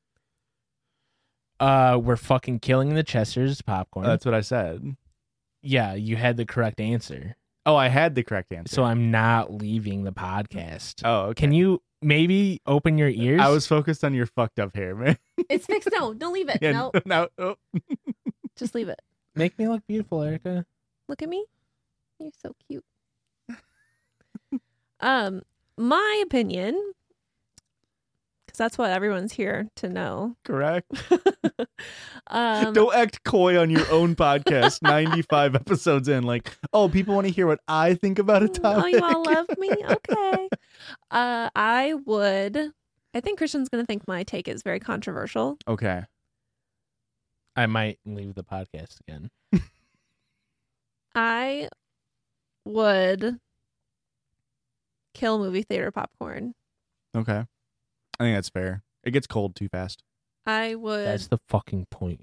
We're fucking killing the Chester's popcorn. That's what I said. Yeah, you had the correct answer. Oh, I had the correct answer. So I'm not leaving the podcast. Oh, okay. Can you maybe open your ears? I was focused on your fucked up hair, man. It's fixed. No, don't leave it. Yeah, No, no. Oh. just leave it. Make me look beautiful, Erica. Look at me. You're so cute. My opinion, because that's what everyone's here to know. Correct. Um, Don't act coy on your own podcast 95 episodes in. Like, oh, people want to hear what I think about a topic. Oh, you all love me? Okay. I think Christian's going to think my take is very controversial. Okay. I might leave the podcast again. I would kill movie theater popcorn. Okay. I think that's fair. It gets cold too fast. I would That's the fucking point.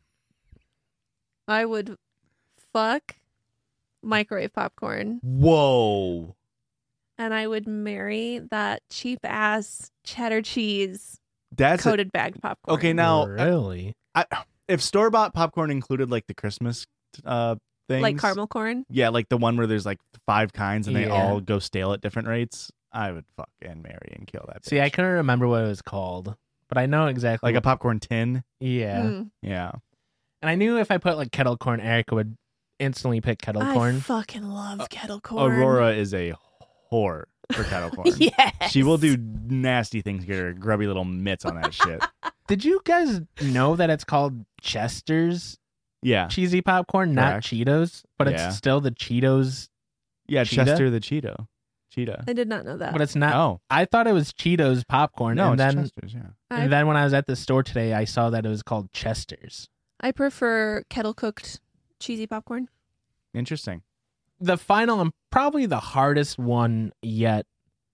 fuck microwave popcorn, Whoa. and I would marry that cheap ass cheddar cheese That's coated bagged popcorn. okay. Now, really? if store-bought popcorn included like the Christmas things, like caramel corn. yeah, like the one where there's like 5 kinds and they Yeah. all go stale at different rates, I would fuck and marry and kill that bitch. See, I couldn't remember what it was called, but I know exactly. like a popcorn tin. yeah. Mm. Yeah. And I knew if I put like kettle corn, Erica would instantly pick kettle I corn. fucking love kettle corn. Aurora is a whore for kettle corn. Yes. She will do nasty things. Get her grubby little mitts on that shit. Did you guys know that it's called Chester's Yeah. cheesy popcorn, not Correct. Cheetos? But Yeah. it's still the Cheetos. Yeah, Cheetah? Chester the Cheetah. Cheetah. I did not know that. But it's not. Oh. I thought it was Cheetos popcorn. No, and it's then Chester's, yeah. and then when I was at the store today, I saw that it was called Chester's. I prefer kettle cooked cheesy popcorn. Interesting. The final and probably the hardest one yet.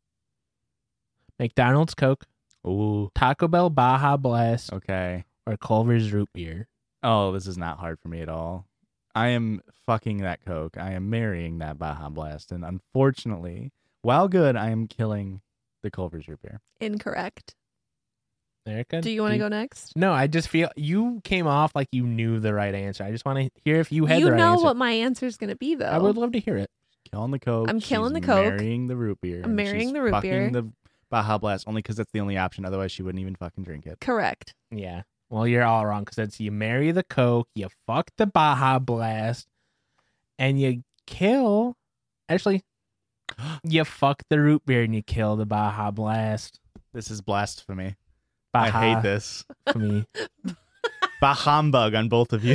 McDonald's Coke, Ooh. Taco Bell Baja Blast, Okay. or Culver's Root Beer. Oh, this is not hard for me at all. I am fucking that Coke. I am marrying that Baja Blast. And unfortunately, while good, I am killing the Culver's root beer. Incorrect. Erica, Do you want to go next? No, I just feel you came off like you knew the right answer. I just want to hear if you had the right know answer. what my answer is going to be, though. I would love to hear it. Killing the Coke. I'm killing She's the Coke. Marrying the root beer. I'm and marrying she's the root fucking beer. the Baja Blast only because that's the only option. Otherwise, she wouldn't even fucking drink it. Correct. Yeah. Well, you're all wrong because it's you marry the Coke, you fuck the Baja Blast, and you kill. Actually, you fuck the root beer and you kill the Baja Blast. This is blasphemy. Baja I hate this. for me. Bah humbug on both of you.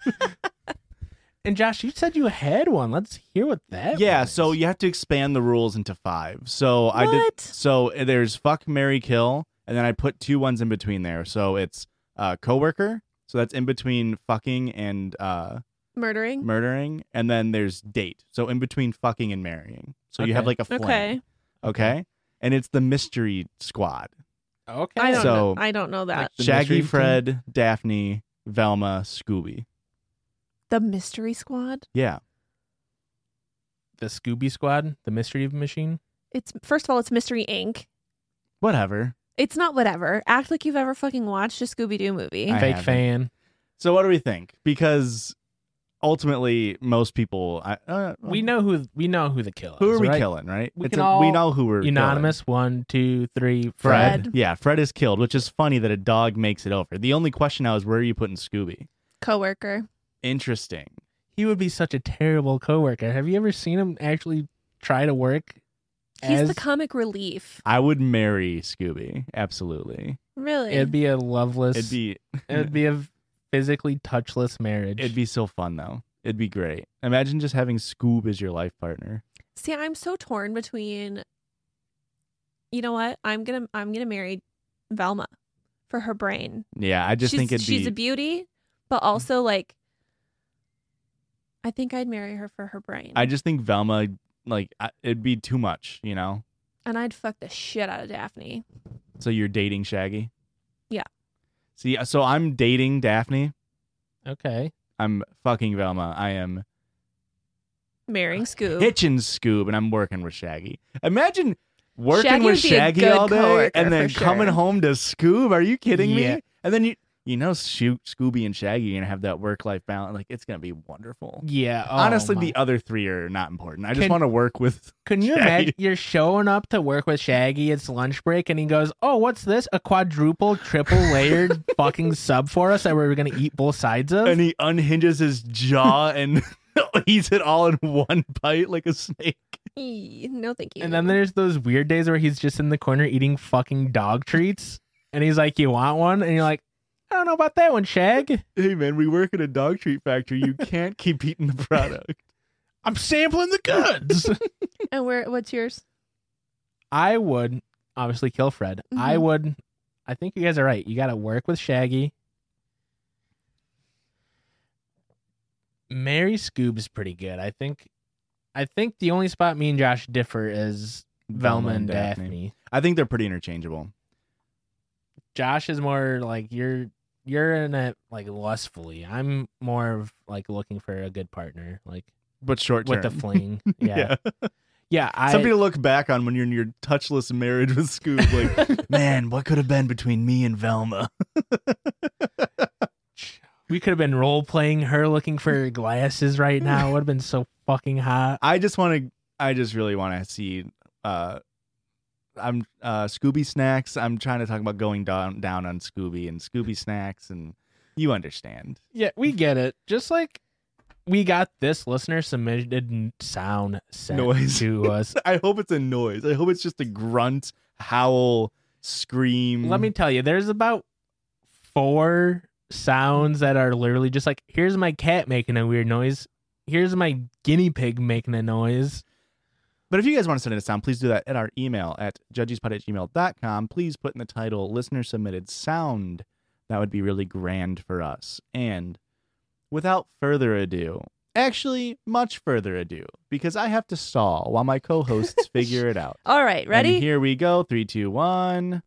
And Josh, you said you had one. Let's hear what that. Yeah, was. so you have to expand the rules into 5. So I did. What? So there's fuck, marry, kill, and then I put 2 ones in between there. So it's coworker. So that's in between fucking and Murdering. murdering, and then there's date. So in between fucking and marrying. So you have Okay. like a flame. Okay. Okay. And it's the mystery squad. Okay. I don't So- know. I don't know that. The Shaggy, mystery Fred, Daphne, Velma, Scooby. The Mystery Squad. Yeah. The Scooby Squad, the mystery machine. It's first of all, it's Mystery Inc. Whatever. It's not whatever. Act like you've ever fucking watched a Scooby Doo movie. I Fake haven't. fan. So what do we think? Because ultimately, most people, We know who the killer who is. are we right? killing, right? We It's can we all know who we're Unanimous. 1, 2, 3. killing. Fred. Yeah, Fred is killed, which is funny that a dog makes it over. The only question now is where are you putting Scooby? Coworker. Interesting. He would be such a terrible coworker. Have you ever seen him actually try to work He's As- the comic relief. I would marry Scooby. Absolutely. Really? It'd be a loveless. It'd be a physically touchless marriage. it'd be so fun though. It'd be great. Imagine just having Scoob as your life partner. See, I'm so torn between. You know what? I'm gonna marry Velma for her brain. Yeah, I just think it'd she's be a beauty, but also like. I think I'd marry her for her brain. I just think Velma, it'd be too much, and I'd fuck the shit out of Daphne. So you're dating Shaggy? Yeah. See, so I'm dating Daphne. Okay. I'm fucking Velma. I am Marrying Scoob. hitching Scoob, and I'm working with Shaggy. Imagine working Shaggy with would be a Shaggy good all day coworker and then for coming sure. home to Scoob. Are you kidding Yeah. me? And then Scooby and Shaggy are gonna have that work-life balance. Like, it's gonna be wonderful. Yeah. oh Honestly, my- the other three are not important. I just Can- want to work with. Can you Shaggy. imagine you're showing up to work with Shaggy? It's lunch break, and he goes, "Oh, what's this? A quadruple, triple layered fucking sub for us that we're gonna eat both sides of?" And he unhinges his jaw and eats it all in one bite like a snake. No, thank you. And then there's those weird days where he's just in the corner eating fucking dog treats, and he's like, "You want one?" And you're like, "I don't know about that one, Shag. Hey man, we work at a dog treat factory. You can't keep eating the product. I'm sampling the goods." And what's yours? I would obviously kill Fred. Mhm. I think you guys are right. You got to work with Shaggy. Mary Scoob's pretty good. I think the only spot me and Josh differ is Velma and Daphne. I think they're pretty interchangeable. Josh is more like you're in it like lustfully. I'm more of like looking for a good partner, like But short term. with the fling. Yeah. Yeah, Something to look back on when you're in your touchless marriage with Scoob. Like, man, what could have been between me and Velma? we could have been role playing her looking for glasses right now. It would have been so fucking hot. I just really want to see Scooby snacks. I'm trying to talk about going down on Scooby and Scooby snacks, and you understand. Yeah, we get it. Just like we got this listener submitted sound sent Noise. to us. I hope it's a noise. I hope it's just a grunt, howl, scream. Let me tell you, there's about 4 sounds that are literally just like, here's my cat making a weird noise. Here's my guinea pig making a noise. But if you guys want to send in a sound, please do that at our email at judgespod@gmail.com. Please put in the title listener submitted sound. That would be really grand for us. And without further ado, actually much further ado, because I have to stall while my co-hosts figure it out. All right, ready? And here we go. 3, 2, 1.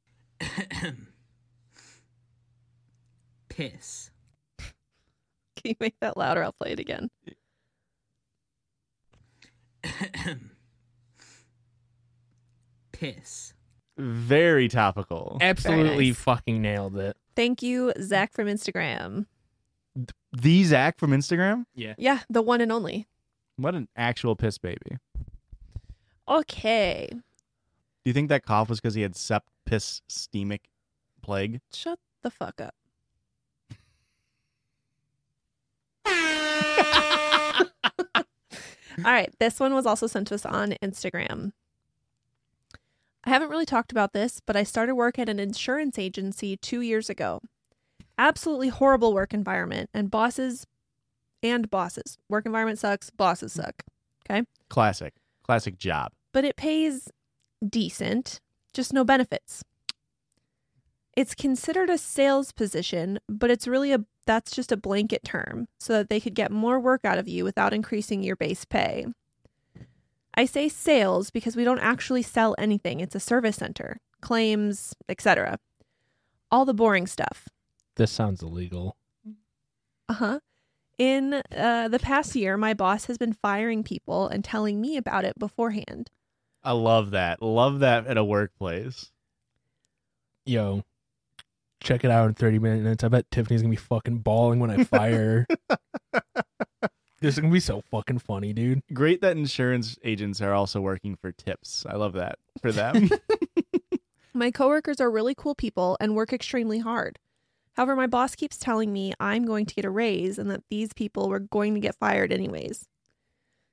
Piss. Can you make that louder? I'll play it again. Piss. Very topical. Absolutely nice. fucking nailed it. Thank you, Zach from Instagram. The Zach from Instagram? Yeah, the one and only. What an actual piss baby. Okay. Do you think that cough was because he had septicemic plague? Shut the fuck up. All right. This one was also sent to us on Instagram. I haven't really talked about this, but I started work at an insurance agency 2 years ago. Absolutely horrible work environment and bosses. Work environment sucks. Bosses suck. Classic job. But it pays decent, just no benefits. It's considered a sales position, but it's really that's just a blanket term so that they could get more work out of you without increasing your base pay. I say sales because we don't actually sell anything. It's a service center, claims, etc. All the boring stuff. This sounds illegal. Uh-huh. In the past year, my boss has been firing people and telling me about it beforehand. I love that. Love that at a workplace. Yo, check it out in 30 minutes. I bet Tiffany's gonna be fucking bawling when I fire her. This is gonna be so fucking funny, dude. Great that insurance agents are also working for tips. I love that for them. My coworkers are really cool people and work extremely hard. However, my boss keeps telling me I'm going to get a raise and that these people were going to get fired anyways.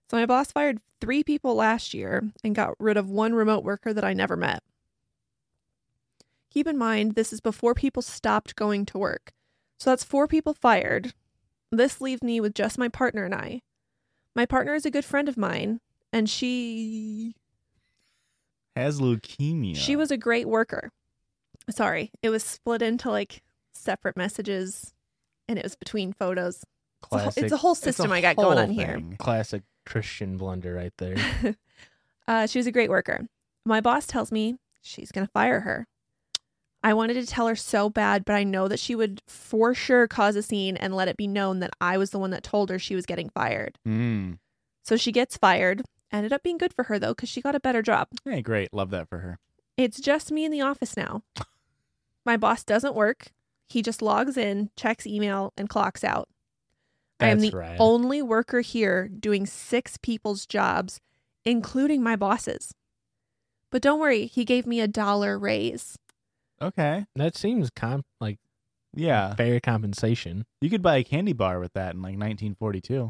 So my boss fired 3 people last year and got rid of 1 remote worker that I never met. Keep in mind, this is before people stopped going to work. So that's 4 people fired. This leaves me with just my partner and I. My partner is a good friend of mine, and she Has leukemia. She was a great worker. Sorry, it was split into like separate messages, and it was between photos. Classic. It's a whole It's a system I got going on whole here. thing. Classic Christian blunder right there. She was a great worker. My boss tells me she's going to fire her. I wanted to tell her so bad, but I know that she would for sure cause a scene and let it be known that I was the one that told her she was getting fired. Mm. So she gets fired. Ended up being good for her, though, because she got a better job. Hey, great. Love that for her. It's just me in the office now. My boss doesn't work. He just logs in, checks email, and clocks out. I am That's the right. only worker here doing 6 people's jobs, including my boss's. But don't worry, he gave me $1 raise. Okay. That seems like Yeah. fair compensation. You could buy a candy bar with that in like 1942.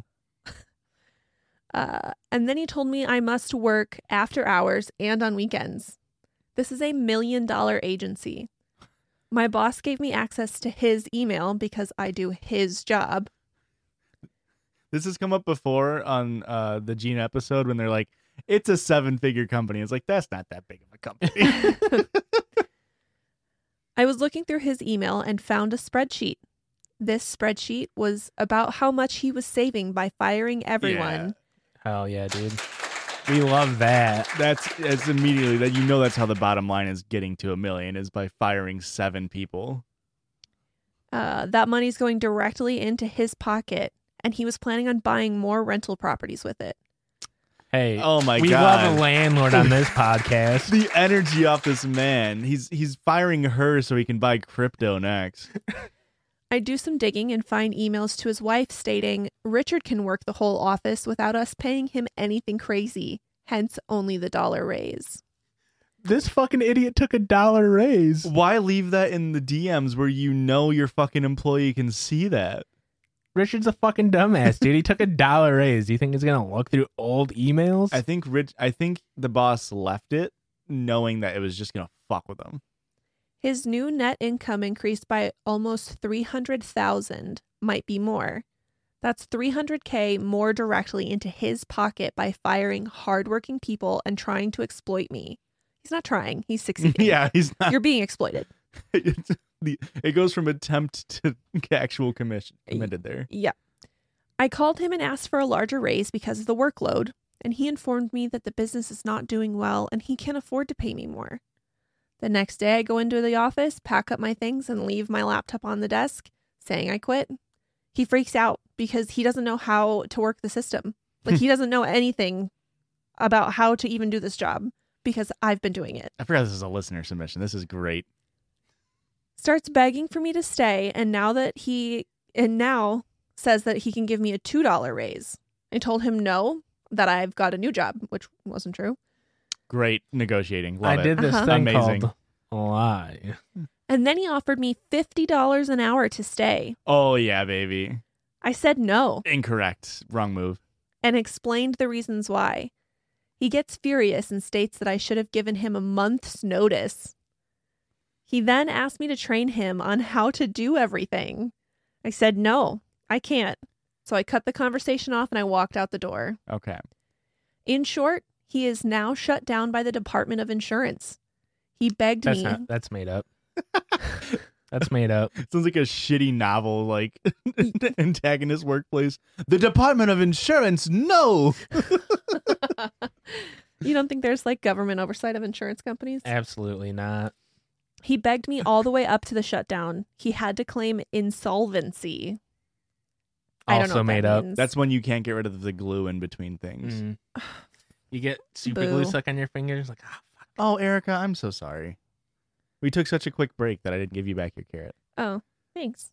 And then he told me I must work after hours and on weekends. This is a $1 million agency. My boss gave me access to his email because I do his job. This has come up before on the Gene episode when they're like, it's a 7-figure company. It's like, that's not that big of a company. I was looking through his email and found a spreadsheet. This spreadsheet was about how much he was saving by firing everyone. Hell yeah, dude. We love that. That's immediately that that's how the bottom line is getting to $1 million is by firing 7 people. That money's going directly into his pocket, and he was planning on buying more rental properties with it. Hey, Oh my we God. love a landlord on this podcast. The energy off this man. He's firing her so he can buy crypto next. I do some digging and find emails to his wife stating Richard can work the whole office without us paying him anything crazy, hence only the $1 raise. This fucking idiot took $1 raise. Why leave that in the DMs where your fucking employee can see that? Richard's a fucking dumbass, dude. He took $1 raise. Do you think he's gonna look through old emails? I think the boss left it knowing that it was just gonna fuck with him. His new net income increased by almost $300,000, might be more. That's $300K more directly into his pocket by firing hardworking people and trying to exploit me. He's not trying, he's succeeding. Yeah, he's not. You're being exploited. It goes from attempt to actual committed there. Yeah. I called him and asked for a larger raise because of the workload, and he informed me that the business is not doing well and he can't afford to pay me more. The next day, I go into the office, pack up my things, and leave my laptop on the desk, saying I quit. He freaks out because he doesn't know how to work the system. Like, he doesn't know anything about how to even do this job because I've been doing it. I forgot this is a listener submission. This is great. Starts begging for me to stay, and now says that he can give me a $2 raise. I told him no, that I've got a new job, which wasn't true. Great negotiating. Love I it. did this Uh-huh. thing Amazing. called lie. And then he offered me $50 an hour to stay. Oh yeah, baby. I said no Incorrect. Wrong move. and explained the reasons why. He gets furious and states that I should have given him a month's notice. He then asked me to train him on how to do everything. I said no, I can't. So I cut the conversation off and I walked out the door. Okay. In short, he is now shut down by the Department of Insurance. He begged me. That's made up. That's made up. Sounds like a shitty novel, like antagonist workplace. The Department of Insurance, no. You don't think there's like government oversight of insurance companies? Absolutely not. He begged me all the way up to the shutdown. He had to claim insolvency. I don't know Also what made that up. means. That's when you can't get rid of the glue in between things. Mm. You get super Boo. glue stuck on your fingers. Like, fuck. Oh, Erica, I'm so sorry. We took such a quick break that I didn't give you back your carrot. Oh, thanks.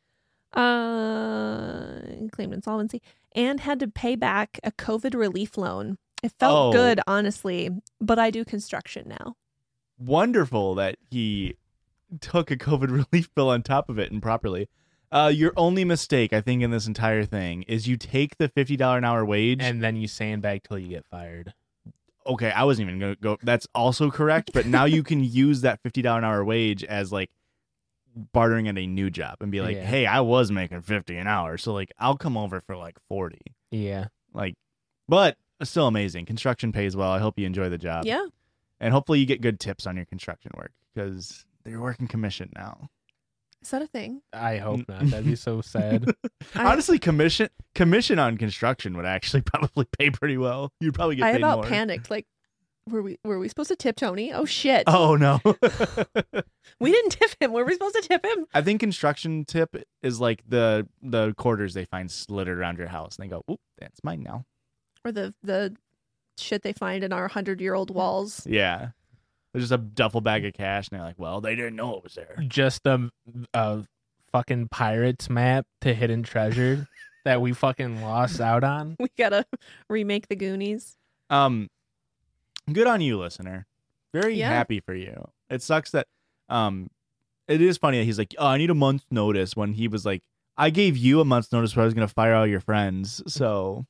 Claimed insolvency and had to pay back a COVID relief loan. It felt Oh. good, honestly, but I do construction now. Wonderful that he took a COVID relief bill on top of it improperly. Your only mistake, I think, in this entire thing is you take the $50 an hour wage. And then you sandbag till you get fired. Okay, I wasn't even going to go. That's also correct. But now you can use that $50 an hour wage as like bartering at a new job and be like, Yeah. hey, I was making 50 an hour. So like, I'll come over for like 40. Yeah. Like, but still amazing. Construction pays well. I hope you enjoy the job. Yeah. And hopefully you get good tips on your construction work because they're working commission now. Is that a thing? I hope not. That'd be so sad. Honestly, commission on construction would actually probably pay pretty well. You'd probably get I paid about more. panicked. Like, were we supposed to tip Tony? Oh shit! Oh no. We didn't tip him. Were we supposed to tip him? I think construction tip is like the quarters they find littered around your house, and they go, "Oop, that's mine now." Or the shit they find in our 100-year-old walls? Yeah, there's just a duffel bag of cash, and they're like, "Well, they didn't know it was there." Just a fucking pirates map to hidden treasure that we fucking lost out on. We gotta remake the Goonies. Good on you, listener. Very Yeah. happy for you. It sucks that it is funny that he's like, "Oh, I need a month's notice," when he was like, "I gave you a month's notice where I was gonna fire all your friends." So,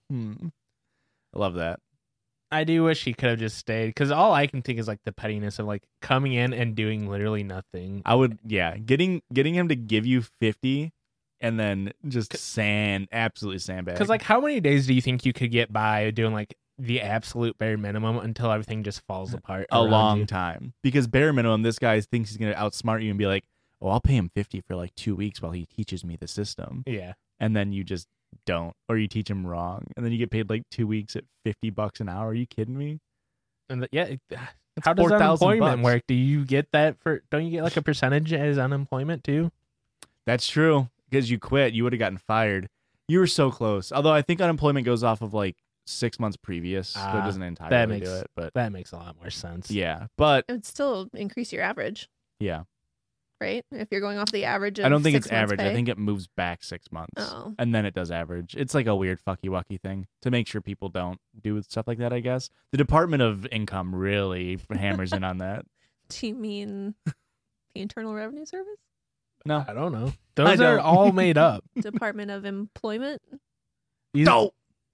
I love that. I do wish he could have just stayed because all I can think is like the pettiness of like coming in and doing literally nothing. I would, yeah, getting him to give you 50 and then just absolutely sandbag. Because like, how many days do you think you could get by doing like the absolute bare minimum until everything just falls apart? a around long you? time, because bare minimum, this guy thinks he's gonna outsmart you and be like, "Oh, I'll pay him 50 for like 2 weeks while he teaches me the system," Yeah. and then you just don't, or you teach him wrong, and then you get paid like 2 weeks at $50 an hour. Are you kidding me? And yeah, That's how does $4,000 unemployment work? Do you get that for? Don't you get like a percentage as unemployment too? That's true, because you quit, you would have gotten fired. You were so close. Although I think unemployment goes off of like 6 months previous, so it doesn't entirely do it. But That makes a lot more sense. yeah, but It would still increase your average, yeah, right? If you're going off the average of I don't think 6 it's months average. pay. I think it moves back 6 months. Oh. And then it does average. It's like a weird fucky wucky thing to make sure people don't do stuff like that, I guess. The Department of Income really hammers in on that. Do you mean the Internal Revenue Service? No. I don't know. Those don't. are all made up. Department of Employment? These- No.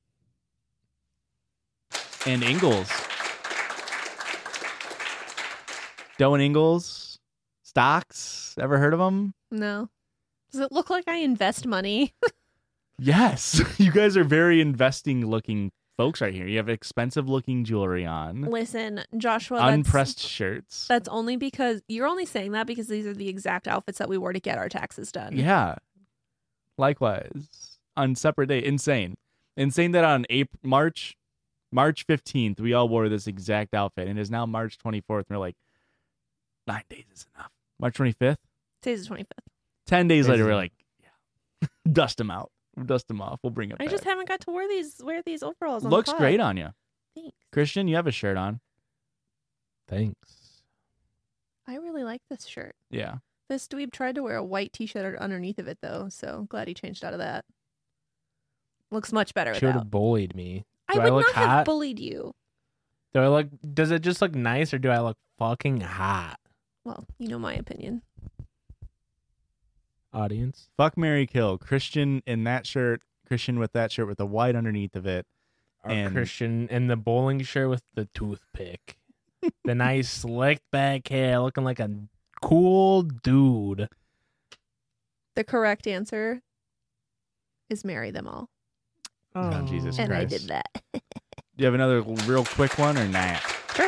And Ingalls. Doe and Ingalls. Stocks. Ever heard of them? No. Does it look like I invest money? Yes. You guys are very investing looking folks right here. You have expensive looking jewelry on. Listen, Joshua, that's, Unpressed shirts. that's only because you're only saying that because these are the exact outfits that we wore to get our taxes done. Yeah. Likewise. On separate day. Insane. Insane that on March 15th, we all wore this exact outfit. And it is now March 24th. And we're like, 9 days is enough. March 25th? Today's the 25th. 10 days later, we're Crazy. like, yeah, dust them out. Dust them off. We'll bring it I back. just haven't got to wear these overalls on Looks the pod. great on you. Thanks. Christian, you have a shirt on. Thanks. I really like this shirt. Yeah. This dweeb tried to wear a white t-shirt underneath of it, though, so glad he changed out of that. Looks much better She would without. have bullied me. I Do I would look not have hot? bullied you. Do I look? Does it just look nice, or do I look fucking hot? Well, you know my opinion. Audience. Fuck, marry, kill. Christian in that shirt. Christian with that shirt with the white underneath of it. Or And- Christian in the bowling shirt with the toothpick. The nice slick back hair, looking like a cool dude. The correct answer is marry them all. Oh, Jesus And I Christ. did that. Do you have another real quick one or not? Sure.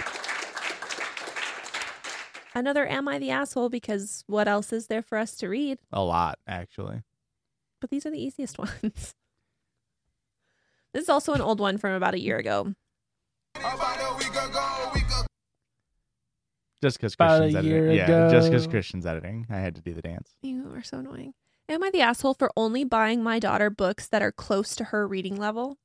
Another Am I the Asshole? Because what else is there for us to read? A lot, actually. But these are the easiest ones. This is also an old one from about a year ago. Just because About Christian's a editing. year Yeah, just because ago. Christian's editing. I had to do the dance. You are so annoying. Am I the asshole for only buying my daughter books that are close to her reading level?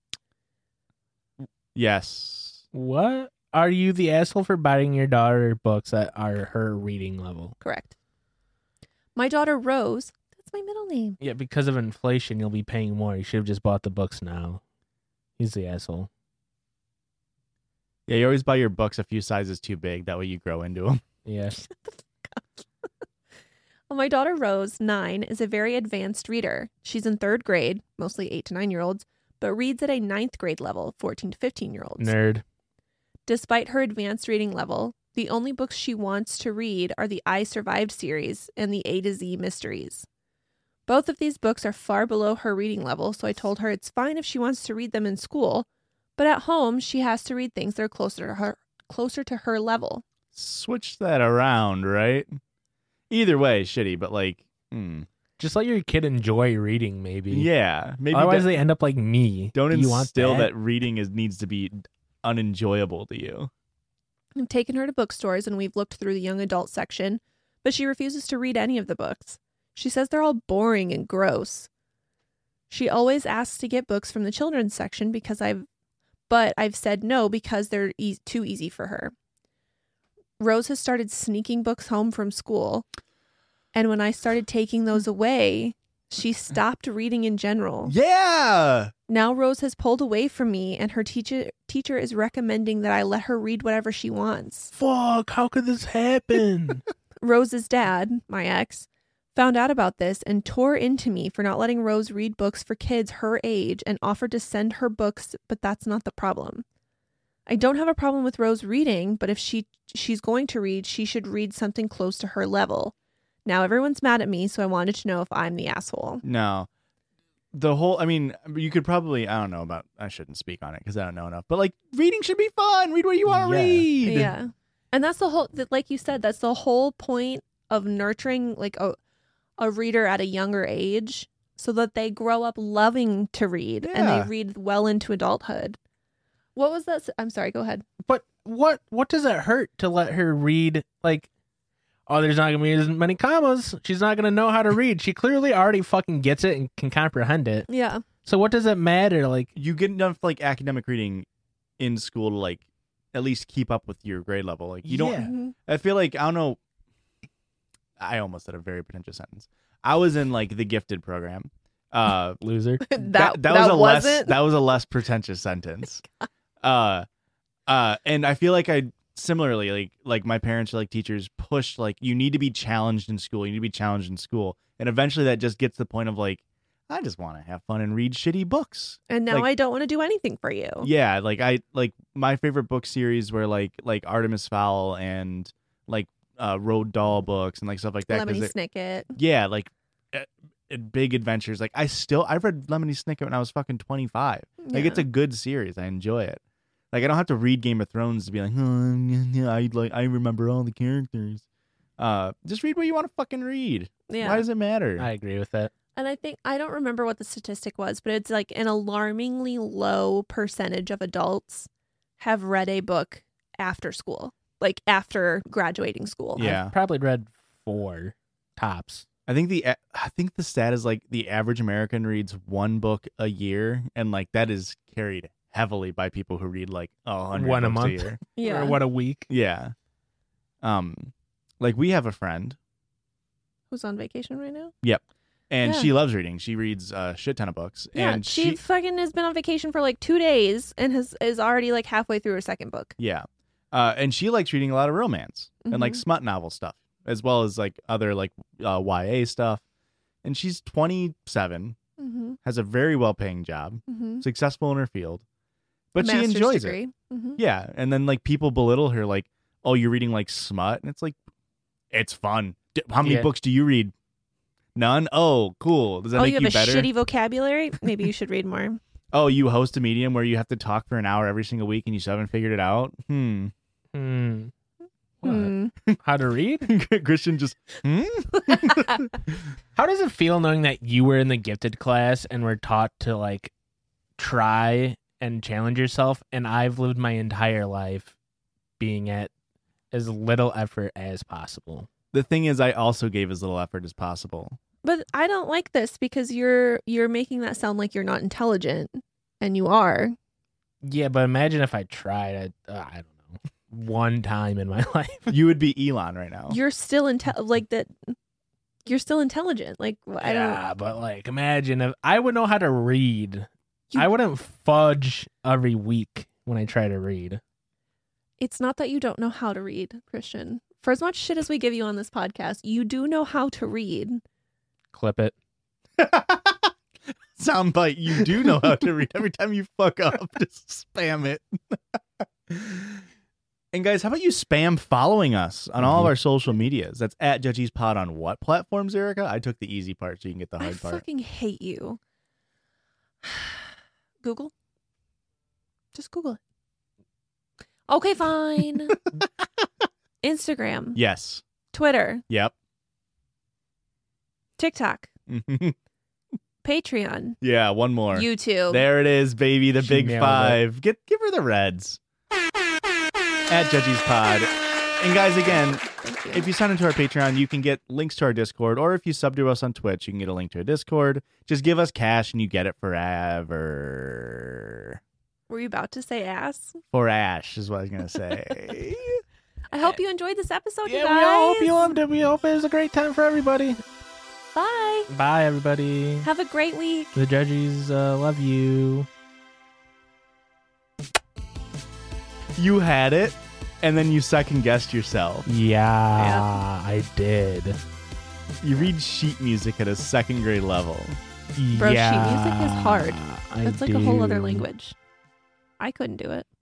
Yes. What? Are you the asshole for buying your daughter books that are her reading level? Correct. My daughter Rose, that's my middle name. Yeah, because of inflation, you'll be paying more. You should have just bought the books now. He's the asshole. Yeah, you always buy your books a few sizes too big. That way you grow into them. Yes. Well, my daughter Rose, 9, is a very advanced reader. She's in 3rd grade, mostly 8 to 9-year-olds, but reads at a 9th grade level, 14 to 15-year-olds. Nerd. Despite her advanced reading level, the only books she wants to read are the I Survived series and the A to Z mysteries. Both of these books are far below her reading level, so I told her it's fine if she wants to read them in school, but at home she has to read things that are closer to her level. Switch that around, right? Either way, shitty, but like, Just let your kid enjoy reading, maybe. yeah, maybe Otherwise, don't- they end up like me. don't Do you want instill that reading needs to be unenjoyable to you. I've taken her to bookstores and we've looked through the young adult section, but she refuses to read any of the books. She says they're all boring and gross. She always asks to get books from the children's section but I've said no because they're too easy for her. Rose has started sneaking books home from school, and when I started taking those away, she stopped reading in general. Yeah. Now Rose has pulled away from me, and her teacher is recommending that I let her read whatever she wants. Fuck, how could this happen? Rose's dad, my ex, found out about this and tore into me for not letting Rose read books for kids her age and offered to send her books, but that's not the problem. I don't have a problem with Rose reading, but if she's going to read, she should read something close to her level. Now everyone's mad at me, so I wanted to know if I'm the asshole. No. You could probably, I shouldn't speak on it because I don't know enough, but like reading should be fun. Read what you want to Yeah. read. Yeah. And that's the whole, like you said, that's the whole point of nurturing like a reader at a younger age so that they grow up loving to read and Yeah. they read well into adulthood. What was that? I'm sorry, go ahead. But what does it hurt to let her read? Like, oh, there's not gonna be as many commas. She's not gonna know how to read. She clearly already fucking gets it and can comprehend it. Yeah. So what does it matter? Like, You get enough like academic reading in school to like at least keep up with your grade level. Like you don't. Yeah. Mhm. I feel like I don't know. I almost said a very pretentious sentence. I was in like the gifted program. loser. That was wasn't. a less pretentious sentence. And I feel like I similarly like my parents or like teachers pushed like you need to be challenged in school. You need to be challenged in school, and eventually that just gets to the point of like I just want to have fun and read shitty books. And now like- I don't want to do anything for you. Yeah, like I like my favorite book series were like Artemis Fowl and like Roald Dahl books and like stuff like that. 'cause Lemony they're- Snicket. yeah, like big adventures. Like I read Lemony Snicket when I was fucking 25. Like Yeah. it's a good series. I enjoy it. Like I don't have to read Game of Thrones to be like, oh, I remember all the characters. Just read what you want to fucking read. Yeah. Why does it matter? I agree with that. And I don't remember what the statistic was, but it's like an alarmingly low percentage of adults have read a book after school, like after graduating school. Yeah. I've probably read 4 tops. I think the stat is like the average American reads one book a year, and like that is carried heavily by people who read like 100 One a books month. year. Yeah. Or what a week. Yeah. Like we have a friend, Who's on vacation right now? and Yeah. she loves reading. She reads a shit ton of books, Yeah. and She fucking has been on vacation for like 2 days and is already like halfway through her second book. yeah, and she likes reading a lot of romance and like Mhm. smut novel stuff, as well as like other like YA stuff. And she's 27, Mm-hmm. has a very well paying job, Mm-hmm. successful in her field, but she enjoys it. Mm-hmm. Yeah, and then like people belittle her, like, "Oh, you're reading like smut," and it's like, it's fun. How many Yeah. books do you read? None. Oh, cool. Does that Oh, make you have you a better? shitty vocabulary? Maybe you should read more. Oh, you host a medium where you have to talk for an hour every single week, and you still haven't figured it out. What? Hmm. How to read? Christian just. How does it feel knowing that you were in the gifted class and were taught to like try and challenge yourself, and I've lived my entire life being at as little effort as possible? The thing is, I also gave as little effort as possible. But I don't like this because you're making that sound like you're not intelligent, and you are. Yeah, but imagine if I tried I don't know, one time in my life. You would be Elon right now. You're still like that. You're still intelligent. Like I don't. Yeah, but like imagine if I would know how to read. You- I wouldn't fudge every week when I try to read. It's not that you don't know how to read, Christian. For as much shit as we give you on this podcast, you do know how to read. Clip it. Soundbite, you do know how to read. Every time you fuck up, just spam it. And guys, how about you spam following us on all of our social medias? That's at Judgy's Pod on what platforms, Erica? I took the easy part so you can get the I hard part. fucking hate you. Google? Just Google it. Okay, fine. Instagram, Yes. Twitter, Yep. TikTok, Patreon, Yeah, one more. YouTube. There it is, baby. The She big nailed five. Give her the reds. At Judgy's Pod. And guys, again, Thank you. if you sign into our Patreon, you can get links to our Discord, or if you sub to us on Twitch, you can get a link to a Discord. Just give us cash and you get it forever. Were you about to say ass? For Ash is what I was gonna say. I hope you enjoyed this episode, you Yeah, guys. we all hope you loved it. We hope it was a great time for everybody. Bye. Bye, everybody. Have a great week. The Judgies love you. You had it, and then you second guessed yourself. Yeah, I did. You read sheet music at a second grade level. Bro, sheet yeah, music is hard. I That's like a whole other do. language. I couldn't do it.